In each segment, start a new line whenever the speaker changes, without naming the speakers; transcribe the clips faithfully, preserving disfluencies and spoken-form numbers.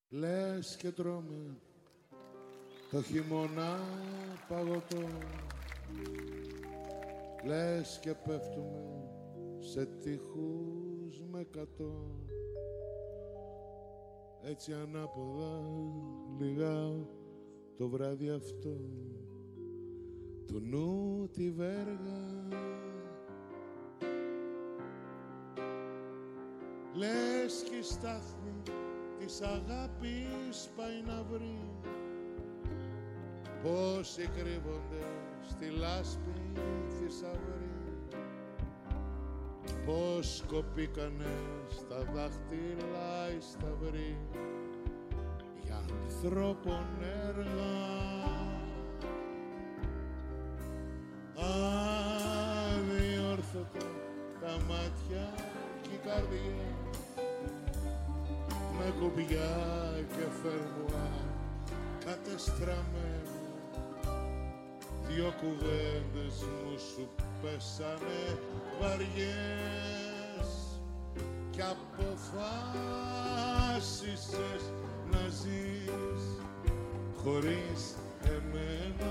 Λες και τρώμε το χειμώνα παγωτό, λες και πέφτουμε σε τείχους με κατώ. Έτσι ανάποδα λιγάω το βράδυ αυτό του νου τη βέργα. Λες κι η στάθμη της αγάπης πάει να βρει πόσοι κρύβονται στη λάσπη θησαυρή, πως κοπήκανε στα δάχτυλα οι σταυροί για ανθρώπων έργα. Αδιόρθωτα τα μάτια κι οι καρδιές με κουμπιά και φερμουάρ κατεστραμμένα, δυο κουβέντες μου σου πέσανε βαριές κι αποφάσισες να ζεις χωρίς εμένα.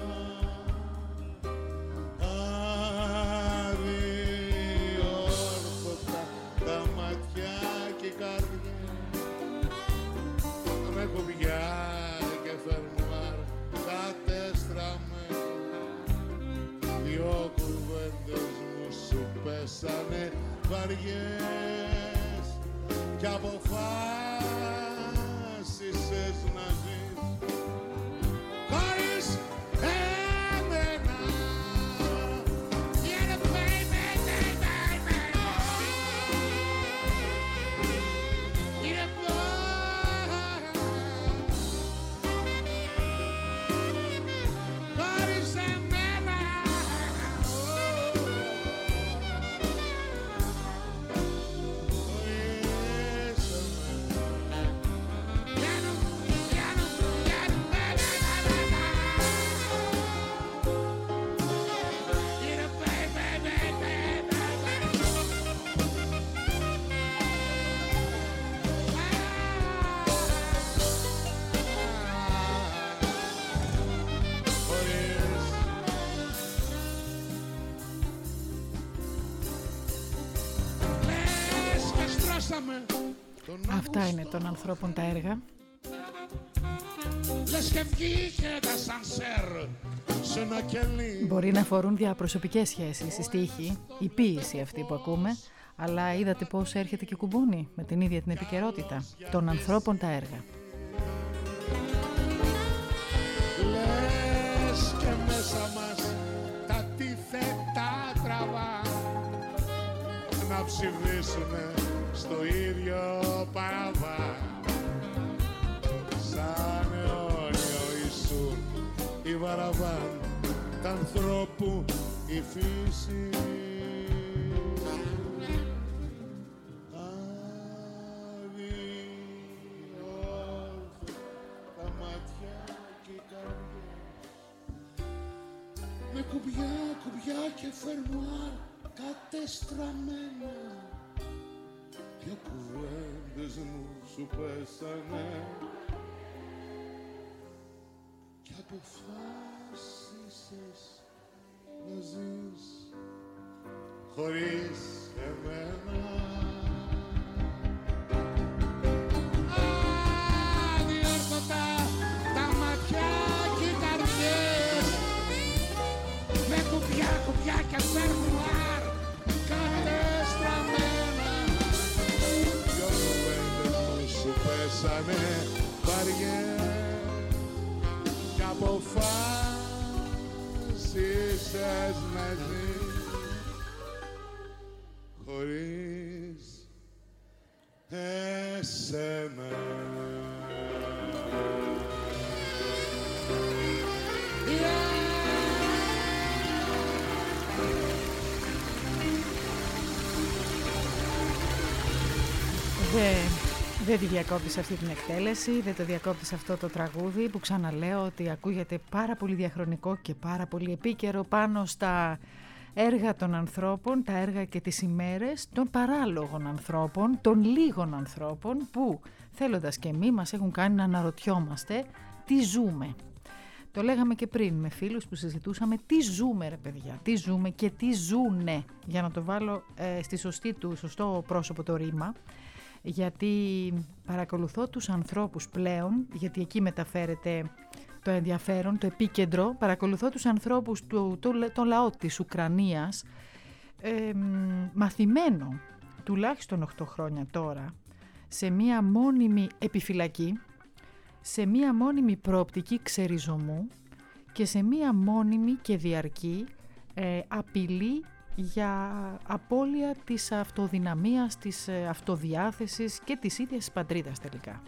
Αδιόρθωτα τα μάτια και οι καρδιές με κουμπιά και φερμουάρ κατεστραμμένα, δυο κουβέντες μου σου πέσανε βαριές κι αποφάσισες να ζεις χωρίς εμένα. Yeah, baby, baby, baby. Yeah, χωρίς εμένα.
Αυτά είναι των ανθρώπων τα έργα. Μπορεί να αφορούν διαπροσωπικές σχέσεις, η στίχη, η ποίηση αυτή που ακούμε, αλλά είδατε πώς έρχεται και κουμπούνι με την ίδια την επικαιρότητα των ανθρώπων τα έργα.
Λες και μέσα μας τα αντίθετα τραβά να ψηφίσουνε στο ίδιο παραβάν. Σαν αιώνιο ήσουν η βαραβάν τ' ανθρώπου η φύση. Αδιόρθωτα τα μάτια και οι καρδιές με κουμπιά, κουμπιά και φερμουάρ κατεστραμμένα, δυο κουβέντες μου σου πέσανε κι αποφάσισες να ζεις χωρίς εμένα. Αδιόρθωτα τα μάτια κι οι καρδιές με κουμπιά, κουμπιά και φερμουάρ κατεστραμμένα, δυο κουβέντες μου σου πέσανε βαριές κι αποφάσισες να ζεις χωρίς εσένα.
Δεν τη διακόπτεις αυτή την εκτέλεση, δεν το διακόπτεις αυτό το τραγούδι που ξαναλέω ότι ακούγεται πάρα πολύ διαχρονικό και πάρα πολύ επίκαιρο πάνω στα έργα των ανθρώπων, τα έργα και τις ημέρες των παράλογων ανθρώπων, των λίγων ανθρώπων που θέλοντας και εμείς μας έχουν κάνει να αναρωτιόμαστε τι ζούμε. Το λέγαμε και πριν με φίλους που συζητούσαμε τι ζούμε ρε παιδιά, τι ζούμε και τι ζουνε, για να το βάλω ε, στη σωστή του, σωστό πρόσωπο το ρήμα, γιατί παρακολουθώ τους ανθρώπους πλέον, γιατί εκεί μεταφέρεται το ενδιαφέρον, το επίκεντρο, παρακολουθώ τους ανθρώπους του, του, το λαό της Ουκρανίας, ε, μαθημένο τουλάχιστον οκτώ χρόνια τώρα, σε μία μόνιμη επιφυλακή, σε μία μόνιμη προοπτική ξεριζωμού και σε μία μόνιμη και διαρκή ε, απειλή για απώλεια της αυτοδυναμίας, της ε, αυτοδιάθεσης και της ίδιας της πατρίδας τελικά.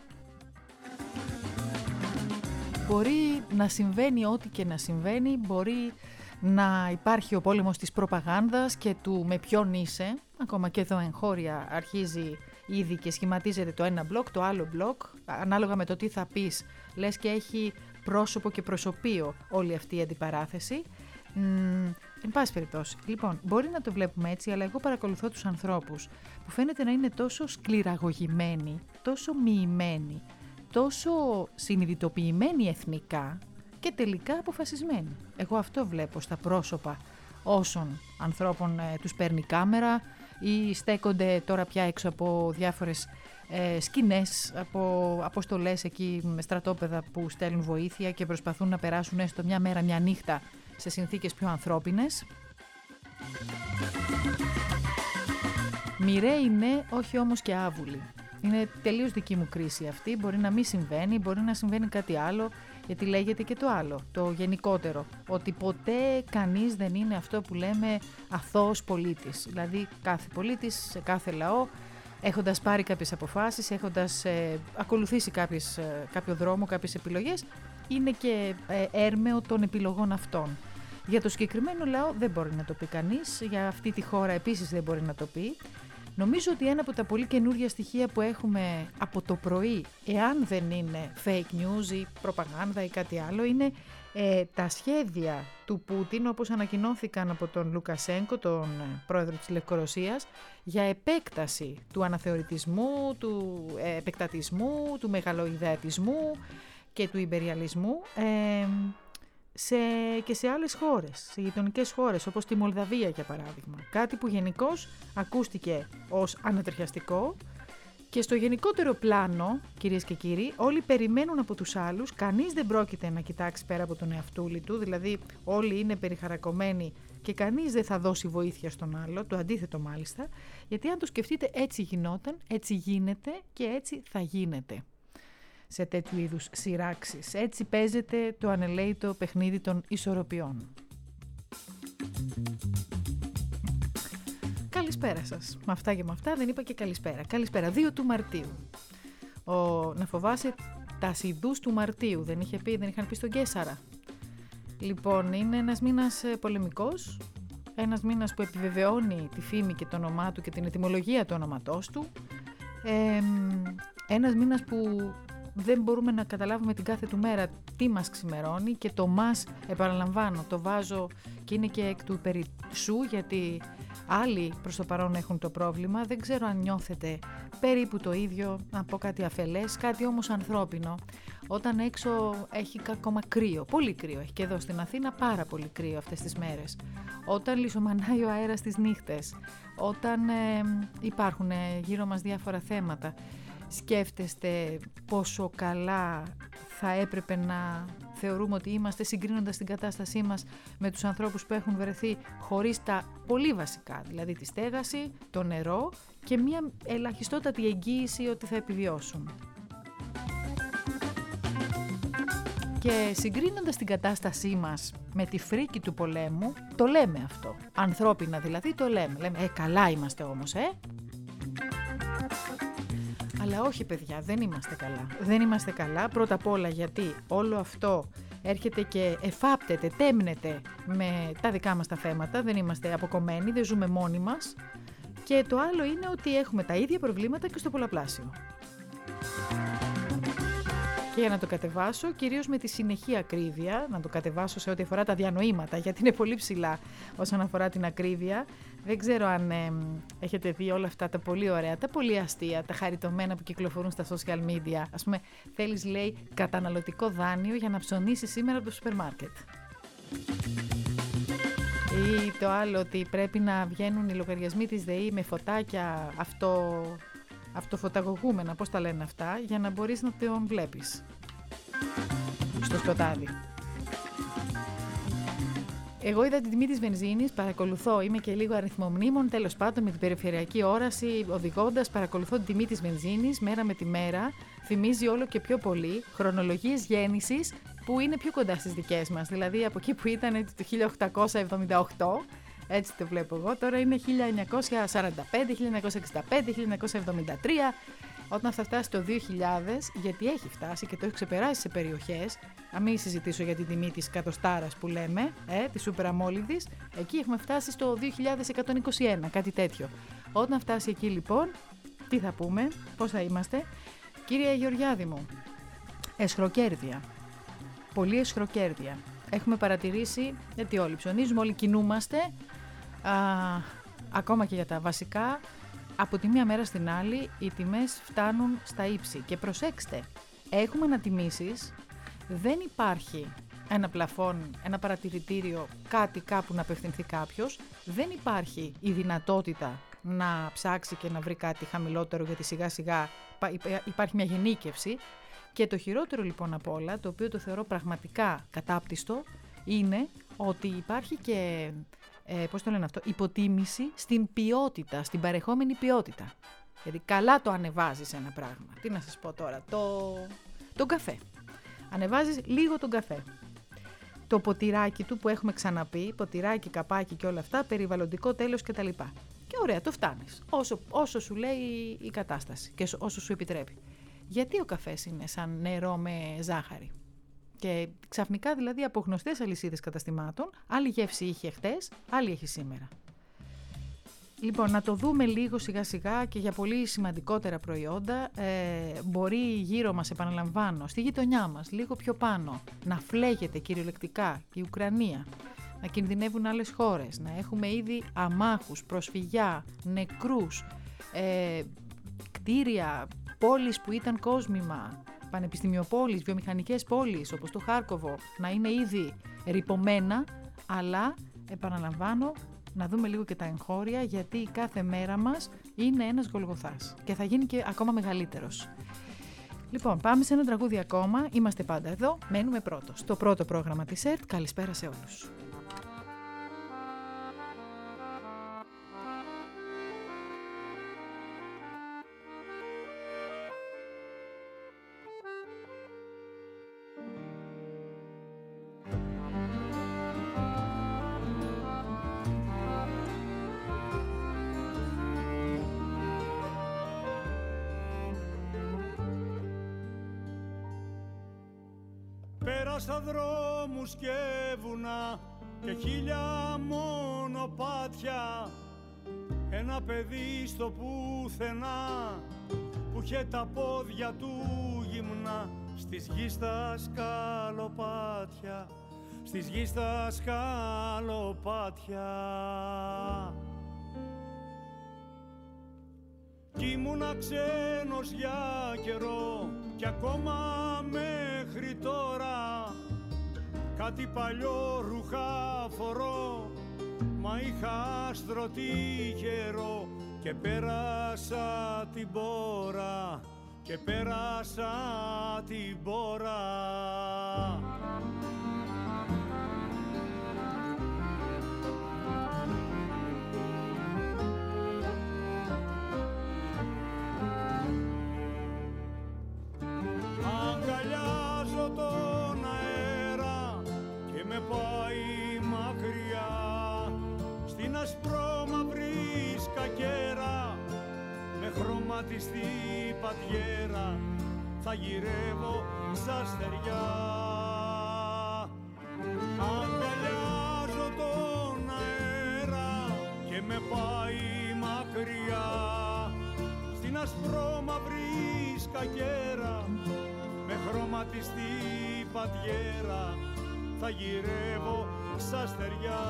Μπορεί να συμβαίνει ό,τι και να συμβαίνει, μπορεί να υπάρχει ο πόλεμος της προπαγάνδας και του με ποιον είσαι, ακόμα και εδώ εγχώρια αρχίζει ήδη και σχηματίζεται το ένα μπλοκ, το άλλο μπλοκ, ανάλογα με το τι θα πεις, λες και έχει πρόσωπο και προσωπείο όλη αυτή η αντιπαράθεση. Μ, εν πάση περιπτώσει, λοιπόν, μπορεί να το βλέπουμε έτσι, αλλά εγώ παρακολουθώ τους ανθρώπους που φαίνεται να είναι τόσο σκληραγωγημένοι, τόσο μοιημένοι, τόσο συνειδητοποιημένοι εθνικά και τελικά αποφασισμένοι. Εγώ αυτό βλέπω στα πρόσωπα όσων ανθρώπων ε, τους παίρνει κάμερα ή στέκονται τώρα πια έξω από διάφορες ε, σκηνές, από αποστολές εκεί με στρατόπεδα που στέλνουν βοήθεια και προσπαθούν να περάσουν έστω μια μέρα, μια νύχτα σε συνθήκες πιο ανθρώπινες. Μοιραίοι ναι, όχι όμως και άβουλοι. Είναι τελείως δική μου κρίση αυτή, μπορεί να μην συμβαίνει, μπορεί να συμβαίνει κάτι άλλο, γιατί λέγεται και το άλλο, το γενικότερο, ότι ποτέ κανείς δεν είναι αυτό που λέμε αθώος πολίτης. Δηλαδή κάθε πολίτης σε κάθε λαό, έχοντας πάρει κάποιες αποφάσεις, έχοντας ε, ακολουθήσει κάποιες, ε, κάποιο δρόμο, κάποιες επιλογές, είναι και ε, έρμεο των επιλογών αυτών. Για το συγκεκριμένο λαό δεν μπορεί να το πει κανείς, για αυτή τη χώρα επίσης δεν μπορεί να το πει. Νομίζω ότι ένα από τα πολύ καινούργια στοιχεία που έχουμε από το πρωί, εάν δεν είναι fake news ή προπαγάνδα ή κάτι άλλο, είναι ε, τα σχέδια του Πούτιν, όπως ανακοινώθηκαν από τον Λουκασένκο, τον ε, πρόεδρο της Λευκορωσίας, για επέκταση του αναθεωρητισμού, του ε, επεκτατισμού, του μεγαλοειδεατισμού και του ιμπεριαλισμού ε, σε, και σε άλλες χώρες, σε γειτονικές χώρες, όπως τη Μολδαβία για παράδειγμα. Κάτι που γενικώς ακούστηκε ως ανατριχιαστικό και στο γενικότερο πλάνο, κυρίες και κύριοι, όλοι περιμένουν από τους άλλους, κανείς δεν πρόκειται να κοιτάξει πέρα από τον εαυτούλη του, δηλαδή όλοι είναι περιχαρακωμένοι και κανείς δεν θα δώσει βοήθεια στον άλλο, το αντίθετο μάλιστα, γιατί αν το σκεφτείτε έτσι γινόταν, έτσι γίνεται και έτσι θα γίνεται σε τέτοιου είδους σειράξεις. Έτσι παίζεται το ανελαίητο παιχνίδι των ισορροπιών. Καλησπέρα σας. Με αυτά και με αυτά δεν είπα και καλησπέρα. Καλησπέρα. δύο του Μαρτίου. Ο, να φοβάσαι τα σιδούς του Μαρτίου. Δεν είχε πει, δεν είχαν πει στον Κέσαρα. Λοιπόν, είναι ένας μήνας πολεμικός. Ένας μήνας που επιβεβαιώνει τη φήμη και το όνομά του και την ετυμολογία του ονόματός του. Ε, ένας μήνας που δεν μπορούμε να καταλάβουμε την κάθε του μέρα τι μας ξημερώνει και το μας, επαναλαμβάνω, το βάζω και είναι και εκ του περισσού, γιατί άλλοι προς το παρόν έχουν το πρόβλημα. Δεν ξέρω αν νιώθετε περίπου το ίδιο, να πω κάτι αφελές, κάτι όμως ανθρώπινο. Όταν έξω έχει ακόμα κρύο, πολύ κρύο, έχει και εδώ στην Αθήνα πάρα πολύ κρύο αυτές τις μέρες. Όταν λησομανάει ο αέρας τις νύχτες, όταν ε, υπάρχουν γύρω μας διάφορα θέματα, σκέφτεστε πόσο καλά θα έπρεπε να θεωρούμε ότι είμαστε συγκρίνοντας την κατάστασή μας με τους ανθρώπους που έχουν βρεθεί χωρίς τα πολύ βασικά, δηλαδή τη στέγαση, το νερό και μια ελαχιστότατη εγγύηση ότι θα επιβιώσουν. Και συγκρίνοντας την κατάστασή μας με τη φρίκη του πολέμου, το λέμε αυτό. Ανθρώπινα δηλαδή το λέμε. Λέμε, ε, καλά είμαστε όμως, ε. Αλλά όχι παιδιά, δεν είμαστε καλά. Δεν είμαστε καλά πρώτα απ' όλα γιατί όλο αυτό έρχεται και εφάπτεται, τέμνεται με τα δικά μας τα θέματα. Δεν είμαστε αποκομμένοι, δεν ζούμε μόνοι μας. Και το άλλο είναι ότι έχουμε τα ίδια προβλήματα και στο πολλαπλάσιο. Και για να το κατεβάσω, κυρίως με τη συνεχή ακρίβεια, να το κατεβάσω σε ό,τι αφορά τα διανοήματα, γιατί είναι πολύ ψηλά όσον αφορά την ακρίβεια. Δεν ξέρω αν ε, έχετε δει όλα αυτά τα πολύ ωραία, τα πολύ αστεία, τα χαριτωμένα που κυκλοφορούν στα social media. Ας πούμε, θέλεις, λέει, καταναλωτικό δάνειο για να ψωνίσεις σήμερα από το σούπερ μάρκετ. Ή το άλλο, ότι πρέπει να βγαίνουν οι λογαριασμοί της ΔΕΗ με φωτάκια αυτό, αυτοφωταγωγούμενα, πώς τα λένε αυτά, για να μπορείς να τον βλέπεις στο σκοτάδι. Εγώ είδα την τιμή της βενζίνης, παρακολουθώ, είμαι και λίγο αριθμομνήμων, τέλος πάντων με την περιφερειακή όραση, οδηγώντας, παρακολουθώ την τιμή της βενζίνης μέρα με τη μέρα. Θυμίζει όλο και πιο πολύ χρονολογίες γέννησης που είναι πιο κοντά στις δικές μας, δηλαδή από εκεί που ήταν το χίλια οκτακόσια εβδομήντα οκτώ, έτσι το βλέπω εγώ, τώρα είναι χίλια εννιακόσια σαράντα πέντε, χίλια εννιακόσια εξήντα πέντε, χίλια εννιακόσια εβδομήντα τρία. Όταν θα φτάσει το δύο χιλιάδες, γιατί έχει φτάσει και το έχει ξεπεράσει σε περιοχές, να μην συζητήσω για την τιμή της εκατοστάρας που λέμε, ε, της σούπερ αμόλυδης, εκεί έχουμε φτάσει στο δύο χιλιάδες εκατόν είκοσι ένα, κάτι τέτοιο. Όταν φτάσει εκεί λοιπόν, τι θα πούμε, πώς θα είμαστε? Κύριε Γεωργιάδη μου, εσχροκέρδεια, πολύ εσχροκέρδεια. Έχουμε παρατηρήσει, γιατί όλοι ψωνίζουμε, όλοι κινούμαστε, α, ακόμα και για τα βασικά. Από τη μία μέρα στην άλλη οι τιμές φτάνουν στα ύψη. Και προσέξτε, έχουμε ανατιμήσεις, δεν υπάρχει ένα πλαφόν, ένα παρατηρητήριο, κάτι κάπου να απευθυνθεί κάποιος, δεν υπάρχει η δυνατότητα να ψάξει και να βρει κάτι χαμηλότερο, γιατί σιγά σιγά υπάρχει μια γενίκευση. Και το χειρότερο λοιπόν απ' όλα, το οποίο το θεωρώ πραγματικά κατάπτυστο, είναι ότι υπάρχει και... Ε, πώς το λένε αυτό, υποτίμηση στην ποιότητα, στην παρεχόμενη ποιότητα. Γιατί καλά το ανεβάζεις ένα πράγμα. Τι να σας πω τώρα, το... τον καφέ. Ανεβάζεις λίγο τον καφέ. Το ποτηράκι του που έχουμε ξαναπεί, ποτηράκι, καπάκι και όλα αυτά, περιβαλλοντικό τέλος κτλ. Και ωραία, το φτάνεις. Όσο, όσο σου λέει η κατάσταση και όσο σου επιτρέπει. Γιατί ο καφές είναι σαν νερό με ζάχαρη? Και ξαφνικά δηλαδή από γνωστές αλυσίδες καταστημάτων, άλλη γεύση είχε χτες, άλλη έχει σήμερα. Λοιπόν, να το δούμε λίγο σιγά σιγά και για πολύ σημαντικότερα προϊόντα. Ε, μπορεί γύρω μας, επαναλαμβάνω, στη γειτονιά μας, λίγο πιο πάνω, να φλέγεται κυριολεκτικά η Ουκρανία, να κινδυνεύουν άλλες χώρες, να έχουμε ήδη αμάχους, προσφυγιά, νεκρούς, ε, κτίρια, πόλεις που ήταν κόσμημα, πανεπιστημιοπόλεις, βιομηχανικές πόλεις όπως το Χάρκοβο να είναι ήδη ρυπωμένα, αλλά επαναλαμβάνω να δούμε λίγο και τα εγχώρια, γιατί κάθε μέρα μας είναι ένας Γολγοθάς και θα γίνει και ακόμα μεγαλύτερος. Λοιπόν, πάμε σε ένα τραγούδι ακόμα, είμαστε πάντα εδώ, μένουμε πρώτος. Το πρώτο πρόγραμμα της ΕΡΤ, καλησπέρα σε όλους.
Πέρασα δρόμους και βουνά και χίλια μονοπάτια, ένα παιδί στο πουθενά που είχε τα πόδια του γυμνά, στις γης τα σκαλοπάτια, στις γης τα σκαλοπάτια. Κι ήμουνα ξένος για καιρό κι ακόμα μέχρι τώρα κάτι παλιό ρούχα φορώ, μα είχα άστρο τυχερό και πέρασα την πόρα, και πέρασα την πόρα. Αγκαλιάζω τον αέρα και με πάει μακριά, στην ασπρόμαυρη σκακέρα με χρωματιστή πατιέρα θα γυρεύω στα στεριά. Αγκαλιάζω τον αέρα και με πάει μακριά, στην ασπρόμαυρη σκακέρα με χρώμα χρωματιστή παντιέρα θα γυρεύω στα στεριά.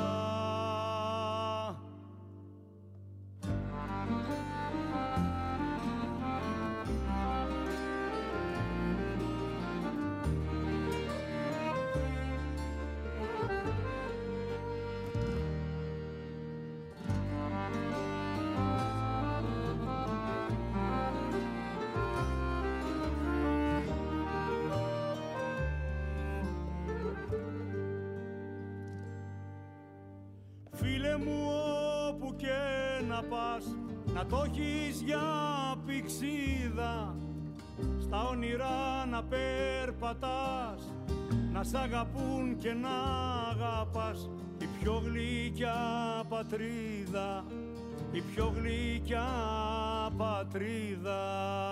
Φίλε μου, όπου και να πας, να το έχεις για πηξίδα, στα όνειρα να περπατάς, να σ' αγαπούν και να αγαπάς, η πιο γλυκιά πατρίδα, η πιο γλυκιά πατρίδα.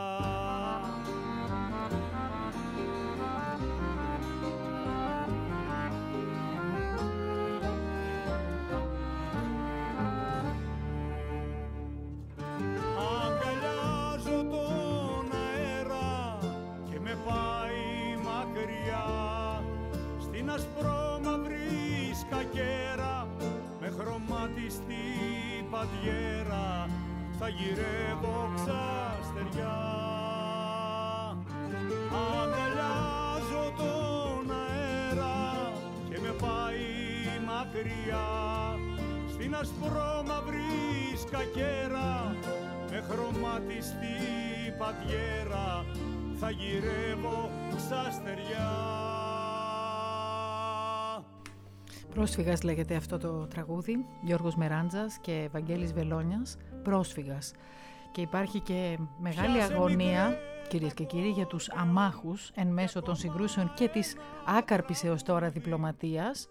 Ασπρόμαυρη σκακέρα με χρωματιστή παντιέρα θα γυρεύω ξαστεριά. Αγκαλιάζω τον αέρα και με πάει μακριά, στην ασπρόμαυρη σκακέρα με χρωματιστή παντιέρα θα γυρεύω ξαστεριά.
Πρόσφυγας λέγεται αυτό το τραγούδι, Γιώργος Μεράντζας και Βαγγέλης Βελόνιας, Πρόσφυγας. Και υπάρχει και μεγάλη αγωνία, κυρίες και κύριοι, για τους αμάχους εν μέσω των συγκρούσεων και της άκαρπης έως τώρα διπλωματίας.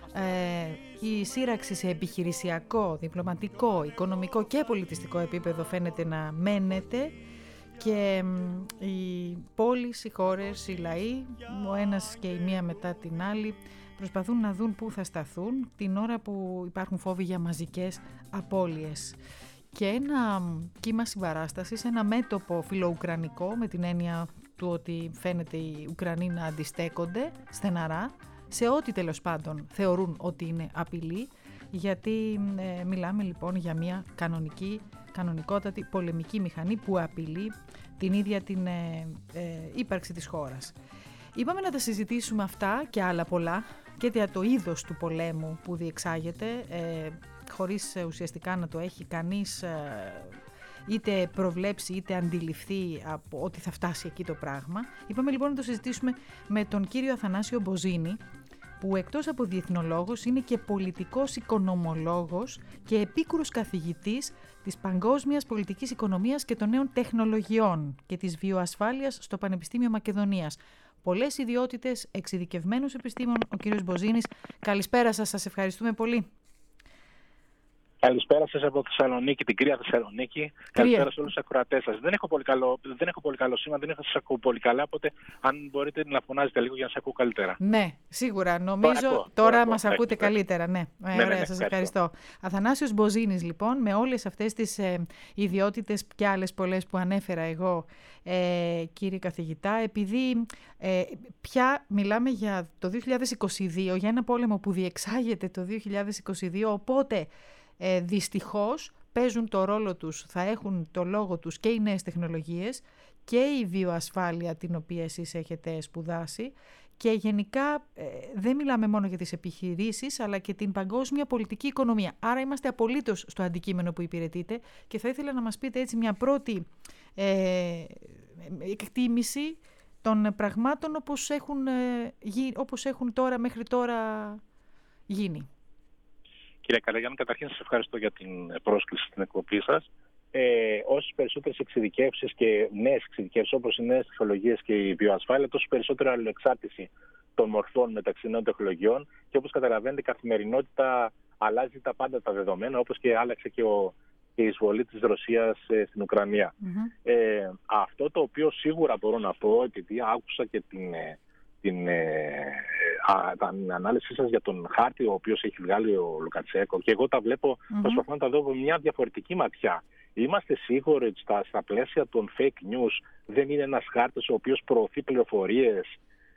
Ε, η σύραξη σε επιχειρησιακό, διπλωματικό, οικονομικό και πολιτιστικό επίπεδο φαίνεται να μένεται και οι πόλεις, οι χώρες, οι λαοί, ο ένας και η μία μετά την άλλη, προσπαθούν να δουν πού θα σταθούν την ώρα που υπάρχουν φόβοι για μαζικές απώλειες. Και ένα κύμα συμπαράστασης, ένα μέτωπο φιλοουκρανικό, με την έννοια του ότι φαίνεται οι Ουκρανοί να αντιστέκονται στεναρά σε ό,τι τέλος πάντων θεωρούν ότι είναι απειλή, γιατί ε, μιλάμε λοιπόν για μια κανονική, κανονικότατη πολεμική μηχανή που απειλεί την ίδια την ε, ε, ύπαρξη της χώρας. Είπαμε να τα συζητήσουμε αυτά και άλλα πολλά και για το είδος του πολέμου που διεξάγεται, ε, χωρίς ε, ουσιαστικά να το έχει κανείς ε, είτε προβλέψει είτε αντιληφθεί από ότι θα φτάσει εκεί το πράγμα. Είπαμε λοιπόν να το συζητήσουμε με τον κύριο Αθανάσιο Μποζίνη, που εκτός από διεθνολόγος είναι και πολιτικός οικονομολόγος και επίκουρος καθηγητής της παγκόσμιας πολιτικής οικονομίας και των νέων τεχνολογιών και της βιοασφάλειας στο Πανεπιστήμιο Μακεδονίας. Πολλές ιδιότητες, εξειδικευμένους επιστήμων, ο κύριος Μποζίνης. Καλησπέρα σας, σας ευχαριστούμε πολύ.
Καλησπέρα σας από Θεσσαλονίκη, την κρύα Θεσσαλονίκη. Κρύα. Καλησπέρα σε όλους τους ακροατές σας. Δεν έχω πολύ καλό, δεν έχω πολύ καλό σήμα, δεν έχω σας ακούω πολύ καλά, οπότε αν μπορείτε να φωνάζετε λίγο για να σας ακούω καλύτερα.
Ναι, σίγουρα. Νομίζω τώρα, τώρα, τώρα μας ακούτε ακούω. Καλύτερα. Ναι, ναι, ναι, ωραία, ναι, σας ευχαριστώ. ευχαριστώ. Αθανάσιος Μποζίνης, λοιπόν, με όλες αυτές τις ε, ιδιότητες και άλλες πολλές που ανέφερα εγώ, ε, κύριε καθηγητά, επειδή ε, πια μιλάμε για το δύο χιλιάδες είκοσι δύο, για ένα πόλεμο που διεξάγεται το δύο χιλιάδες είκοσι δύο, οπότε Ε, δυστυχώς παίζουν το ρόλο τους, θα έχουν το λόγο τους και οι νέες τεχνολογίες και η βιοασφάλεια την οποία εσείς έχετε σπουδάσει και γενικά ε, δεν μιλάμε μόνο για τις επιχειρήσεις αλλά και την παγκόσμια πολιτική οικονομία. Άρα είμαστε απολύτως στο αντικείμενο που υπηρετείτε και θα ήθελα να μας πείτε έτσι μια πρώτη ε, εκτίμηση των πραγμάτων όπως έχουν, ε, γι, όπως έχουν τώρα, μέχρι τώρα γίνει.
Κύριε Καλαγιάννη, καταρχήν σας ευχαριστώ για την πρόσκληση στην εκπομπή σας. Ε, όσες περισσότερες εξειδικεύσεις και νέες εξειδικεύσεις, όπως οι νέες τεχνολογίες και η βιοασφάλεια, τόσο περισσότερο αλληλοεξάρτηση των μορφών μεταξύ νέων τεχνολογιών και όπως καταλαβαίνετε, η καθημερινότητα αλλάζει τα πάντα τα δεδομένα, όπως και άλλαξε και, ο, και η εισβολή της Ρωσίας ε, στην Ουκρανία. Mm-hmm. Ε, αυτό το οποίο σίγουρα μπορώ να πω, επειδή άκουσα και την... Ε, την ε, την ανάλυση σας για τον χάρτη ο οποίος έχει βγάλει ο Λουκατσέκο και εγώ τα βλέπω, mm-hmm. προσπαθώ να τα δω με μια διαφορετική ματιά. Είμαστε σίγουροι ότι στα, στα πλαίσια των fake news δεν είναι ένας χάρτης ο οποίος προωθεί πληροφορίες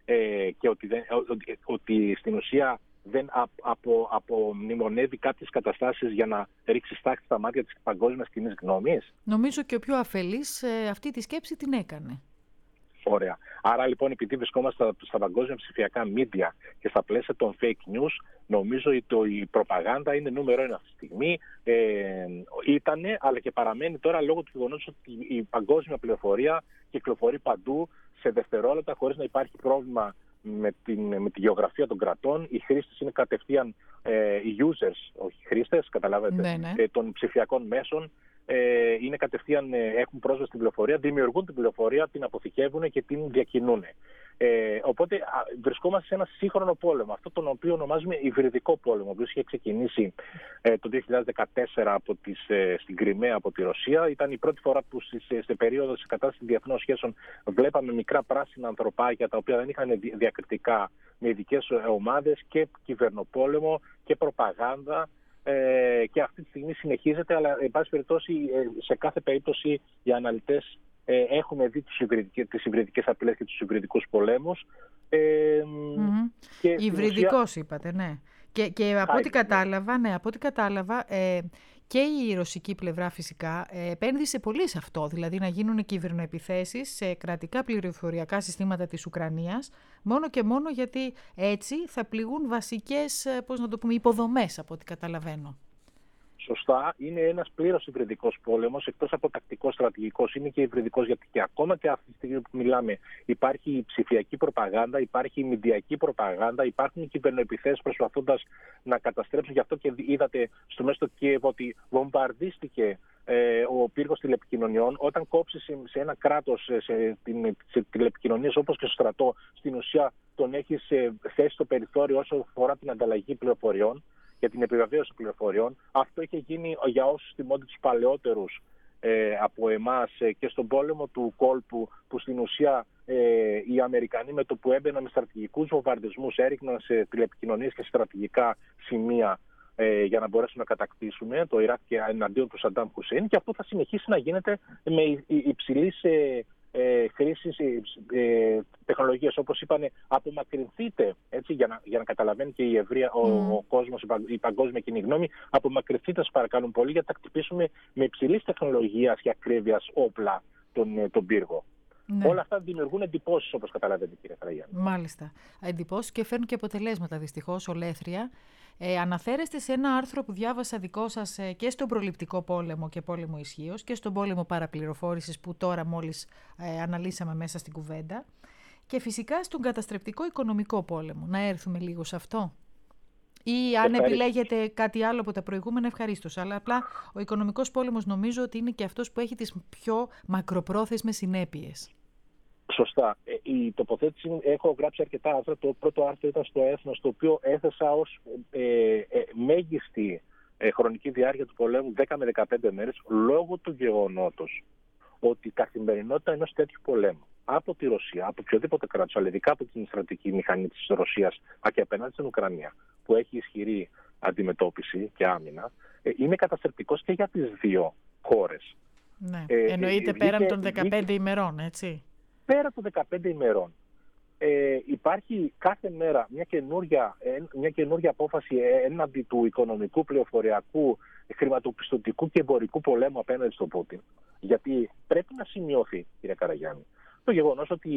ε, και ότι, δεν, ότι, ότι στην ουσία δεν απο, απομνημονεύει κάποιες καταστάσεις για να ρίξει στάχτη στα μάτια της παγκόσμιας κοινής γνώμης.
Νομίζω και ο πιο αφελής ε, αυτή τη σκέψη την έκανε.
Ωραία. Άρα λοιπόν, επειδή βρισκόμαστε στα, στα παγκόσμια ψηφιακά media και στα πλαίσια των fake news, νομίζω ότι το, η προπαγάνδα είναι νούμερο ένα αυτή τη στιγμή. Ε, ήτανε, αλλά και παραμένει τώρα λόγω του γεγονότος ότι η παγκόσμια πληροφορία κυκλοφορεί παντού σε δευτερόλεπτα χωρίς να υπάρχει πρόβλημα με, την, με τη γεωγραφία των κρατών. Οι χρήστες είναι κατευθείαν ε, οι users, όχι χρήστες, καταλαβαίνετε,
ναι, ναι.
Ε, των ψηφιακών μέσων. Ε, είναι κατευθείαν, ε, έχουν πρόσβαση στην πληροφορία, δημιουργούν την πληροφορία, την αποθηκεύουν και την διακινούν. Ε, οπότε α, βρισκόμαστε σε ένα σύγχρονο πόλεμο, αυτό τον οποίο ονομάζουμε υβριδικό πόλεμο, ο οποίος είχε ξεκινήσει ε, το δύο χιλιάδες δεκατέσσερα από τις, ε, στην Κριμαία από τη Ρωσία. Ήταν η πρώτη φορά που σε περίοδο της κατάστασης διεθνών σχέσεων βλέπαμε μικρά πράσινα ανθρωπάκια τα οποία δεν είχαν διακριτικά με ειδικές ομάδες και κυβερνοπόλεμο και προπαγάνδα. Ε, και αυτή τη στιγμή συνεχίζεται, αλλά εν πάση περιπτώσει σε κάθε περίπτωση οι αναλυτές ε, έχουμε δει τις υβριδικές απειλές και τους υβριδικούς πολέμους. Ε,
mm-hmm. Υβριδικός ουσία... είπατε, ναι. Και, και από ό,τι κατάλαβα, ναι, από ό,τι κατάλαβα ε, και η ρωσική πλευρά φυσικά ε, επένδυσε πολύ σε αυτό, δηλαδή να γίνουν κυβερνοεπιθέσεις σε κρατικά πληροφοριακά συστήματα της Ουκρανίας, μόνο και μόνο γιατί έτσι θα πληγούν βασικές, πώς να το πούμε, υποδομές από ό,τι καταλαβαίνω.
Σωστά, είναι ένας πλήρως υβριδικός πόλεμος, εκτός από τακτικός στρατηγικός, είναι και υβριδικός, γιατί και ακόμα και αυτή τη στιγμή που μιλάμε υπάρχει η ψηφιακή προπαγάνδα, υπάρχει η μηντιακή προπαγάνδα, υπάρχουν οι κυβερνοεπιθέσεις προσπαθώντας να καταστρέψουν. Γι' αυτό και είδατε στο μέσο του Κίεβο ότι βομβαρδίστηκε ε, ο πύργος τηλεπικοινωνιών. Όταν κόψει σε, σε ένα κράτος σε, σε, σε τηλεπικοινωνίες όπως και στο στρατό, στην ουσία τον έχει θέσει στο περιθώριο όσο αφορά την ανταλλαγή πληροφοριών, για την επιβεβαίωση πληροφοριών. Αυτό είχε γίνει για όσους θυμώνται τους παλαιότερους ε, από εμάς ε, και στον πόλεμο του κόλπου, που στην ουσία ε, οι Αμερικανοί με το που έμπαιναν με στρατηγικούς βομβαρδισμούς έριχναν σε τηλεπικοινωνίες και στρατηγικά σημεία ε, για να μπορέσουν να κατακτήσουν ε, το Ιράκ και εναντίον του Σαντάμ Χουσέιν, και αυτό θα συνεχίσει να γίνεται με υψηλής ε, Ε, χρήσης ε, τεχνολογίας. Όπως είπανε, απομακρυνθείτε, έτσι, για να, για να καταλαβαίνει και η ευρεία, mm. ο, ο κόσμος, η παγκόσμια κοινή γνώμη, απομακρυνθείτε, σας παρακαλούν πολύ, για να τα χτυπήσουμε με υψηλής τεχνολογίας και ακρίβειας όπλα τον, τον πύργο. Ναι. Όλα αυτά δημιουργούν εντυπώσεις, όπως καταλαβαίνετε, κύριε Καραγιάννη.
Μάλιστα. Εντυπώσεις και φέρνουν και αποτελέσματα, δυστυχώς, ολέθρια. Ε, αναφέρεστε σε ένα άρθρο που διάβασα δικό σας ε, και στον προληπτικό πόλεμο και πόλεμο ισχύως και στον πόλεμο παραπληροφόρησης που τώρα μόλις ε, αναλύσαμε μέσα στην κουβέντα, και φυσικά στον καταστρεπτικό οικονομικό πόλεμο. Να έρθουμε λίγο σε αυτό. Ή αν επιλέγετε κάτι άλλο από τα προηγούμενα, ευχαρίστως. Αλλά απλά ο οικονομικός πόλεμος νομίζω ότι είναι και αυτός που έχει τις πιο μακροπρόθεσμες συνέπειες.
Σωστά. Η τοποθέτηση, έχω γράψει αρκετά άρθρα. Το πρώτο άρθρο ήταν στο Έθνος, το οποίο έθεσα ως ε, ε, μέγιστη ε, χρονική διάρκεια του πολέμου δέκα με δεκαπέντε μέρες, λόγω του γεγονότος ότι η καθημερινότητα ενός τέτοιου πολέμου από τη Ρωσία, από οποιοδήποτε κράτος, αλλά ειδικά από την στρατηγική μηχανή της Ρωσίας και απέναντι στην Ουκρανία, που έχει ισχυρή αντιμετώπιση και άμυνα, ε, είναι καταστρεπτικός και για τις δύο χώρες.
Ναι. Ε, Εννοείται ε, πέραν βγήκε, των δεκαπέντε βγήκε, ημερών, έτσι.
Πέρα των δεκαπέντε ημερών. Ε, υπάρχει κάθε μέρα μια καινούρια, μια καινούρια απόφαση έναντι του οικονομικού, πληροφοριακού, χρηματοπιστωτικού και εμπορικού πολέμου απέναντι στον Πούτιν. Γιατί πρέπει να σημειώθει, κύριε Καραγιάννη, το γεγονός ότι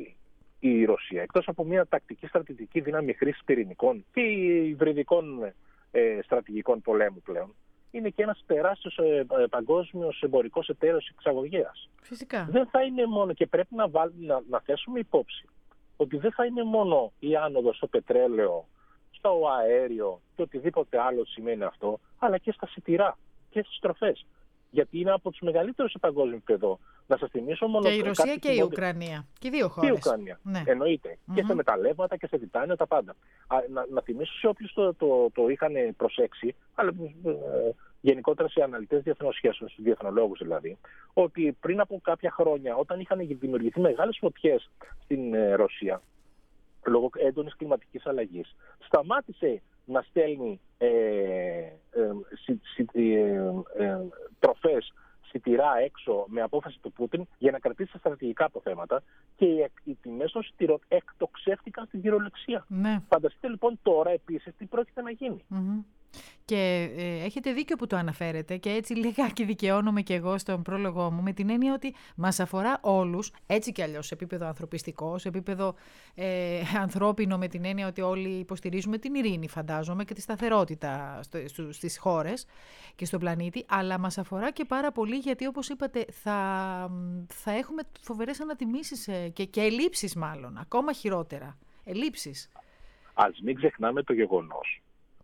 η Ρωσία, εκτός από μια τακτική στρατηγική δύναμη χρήσης πυρηνικών και υβριδικών ε, στρατηγικών πολέμου πλέον, είναι και ένας τεράστιος ε, ε, παγκόσμιος εμπορικός εταίρος εξαγωγέας.
Φυσικά.
Δεν θα είναι μόνο, και πρέπει να, βάλουμε, να, να θέσουμε υπόψη, ότι δεν θα είναι μόνο η άνοδος στο πετρέλαιο, στο αέριο και οτιδήποτε άλλο σημαίνει αυτό, αλλά και στα σιτηρά και στις τροφές. Γιατί είναι από τους μεγαλύτερους σε παγκόσμιο επίπεδο. Να σας θυμίσω μόνο.
Και η Ρωσία και η Ουκρανία. Και οι δύο χώρες.
Και η Ουκρανία. Ναι. Εννοείται. Mm-hmm. Και σε μεταλλεύματα και σε τιτάνιο, τα πάντα. Α, να, να θυμίσω σε όποιους το, το, το είχαν προσέξει, αλλά ε, γενικότερα σε αναλυτές διεθνών σχέσεων, στους διεθνολόγους δηλαδή, ότι πριν από κάποια χρόνια, όταν είχαν δημιουργηθεί μεγάλες φωτιές στην ε, Ρωσία, λόγω έντονης κλιματικής αλλαγής, σταμάτησε να στέλνει ε, ε, συ, συ, ε, ε, τροφές σιτηρά έξω με απόφαση του Πούτιν για να κρατήσει τα στρατηγικά αποθέματα και οι, οι τιμές των σιτηρών εκτοξεύτηκαν στην κυριολεξία.
Ναι.
Φανταστείτε λοιπόν τώρα επίσης τι πρόκειται να γίνει.
Mm-hmm. Και ε, έχετε δίκιο που το αναφέρετε και έτσι λιγάκι δικαιώνομαι και εγώ στον πρόλογό μου με την έννοια ότι μας αφορά όλους, έτσι κι αλλιώς σε επίπεδο ανθρωπιστικό, σε επίπεδο ε, ανθρώπινο, με την έννοια ότι όλοι υποστηρίζουμε την ειρήνη, φαντάζομαι, και τη σταθερότητα στο, στο, στις χώρες και στον πλανήτη, αλλά μας αφορά και πάρα πολύ γιατί, όπως είπατε, θα, θα έχουμε φοβερές ανατιμήσεις ε, και, και ελλείψεις μάλλον, ακόμα χειρότερα, ελλείψεις.
Ας μην ξεχνάμε το γεγονός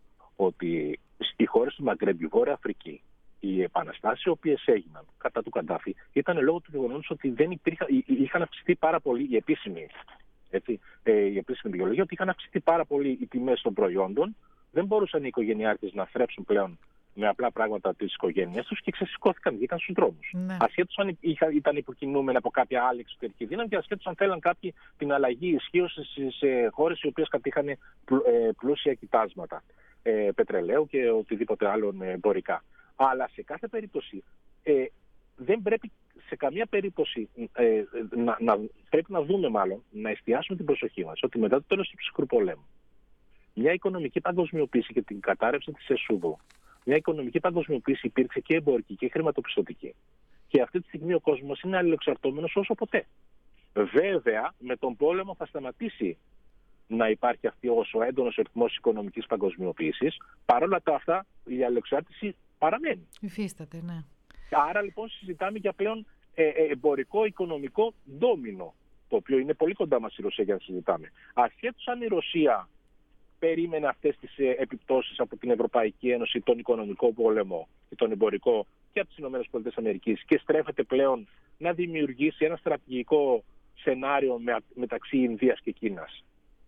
ότι στις χώρες του Μαγκρέμπ, η Βόρεια Αφρική, οι επαναστάσεις οι οποίες έγιναν κατά του Καντάφη ήταν λόγω του γεγονότος ότι δεν υπήρχαν, είχαν αυξηθεί πάρα πολύ οι επίσημοι, έτσι, η επίσημη βιολογία, ότι είχαν αυξηθεί πάρα πολύ οι τιμές των προϊόντων, δεν μπορούσαν οι οικογενειάρχες να θρέψουν πλέον με απλά πράγματα τις οικογένειες τους και ξεσηκώθηκαν, βγήκαν στους δρόμους. Ναι. Ασχέτως αν ήταν υποκινούμενα από κάποια άλλη εξωτερική δύναμη και ασχέτως αν θέλαν κάποιοι την αλλαγή ισχύως στις χώρες οι οποίες κατήχαν πλούσια κοιτάσματα ε, πετρελαίου και οτιδήποτε άλλο εμπορικά. Αλλά σε κάθε περίπτωση ε, δεν πρέπει σε καμία περίπτωση ε, να, να, πρέπει να δούμε μάλλον, να εστιάσουμε την προσοχή μας ότι μετά το τέλος του ψυχρού πολέμου μια οικονομική παγκοσμιοποίηση και την κατάρρευση της εσούδου, μια οικονομική παγκοσμιοποίηση υπήρξε και εμπορική και χρηματοπιστωτική. Και αυτή τη στιγμή ο κόσμος είναι αλληλοεξαρτώμενος όσο ποτέ. Βέβαια, με τον πόλεμο θα σταματήσει να υπάρχει αυτή όσο έντονος ρυθμός οικονομικής παγκοσμιοποίησης. Παρ' όλα τα αυτά, η αλληλοεξάρτηση παραμένει.
Υφίσταται, ναι.
Άρα λοιπόν συζητάμε για πλέον ε, ε, εμπορικό, οικονομικό ντόμινο, το οποίο είναι πολύ κοντά μας η Ρωσία για να συζητάμε. Ασχέτως αν η Ρωσία περίμενε αυτές τις ε, επιπτώσεις από την Ευρωπαϊκή Ένωση, τον οικονομικό πόλεμο και τον εμπορικό και από τις ΗΠΑ και στρέφεται πλέον να δημιουργήσει ένα στρατηγικό σενάριο με, μεταξύ Ινδίας και Κίνας.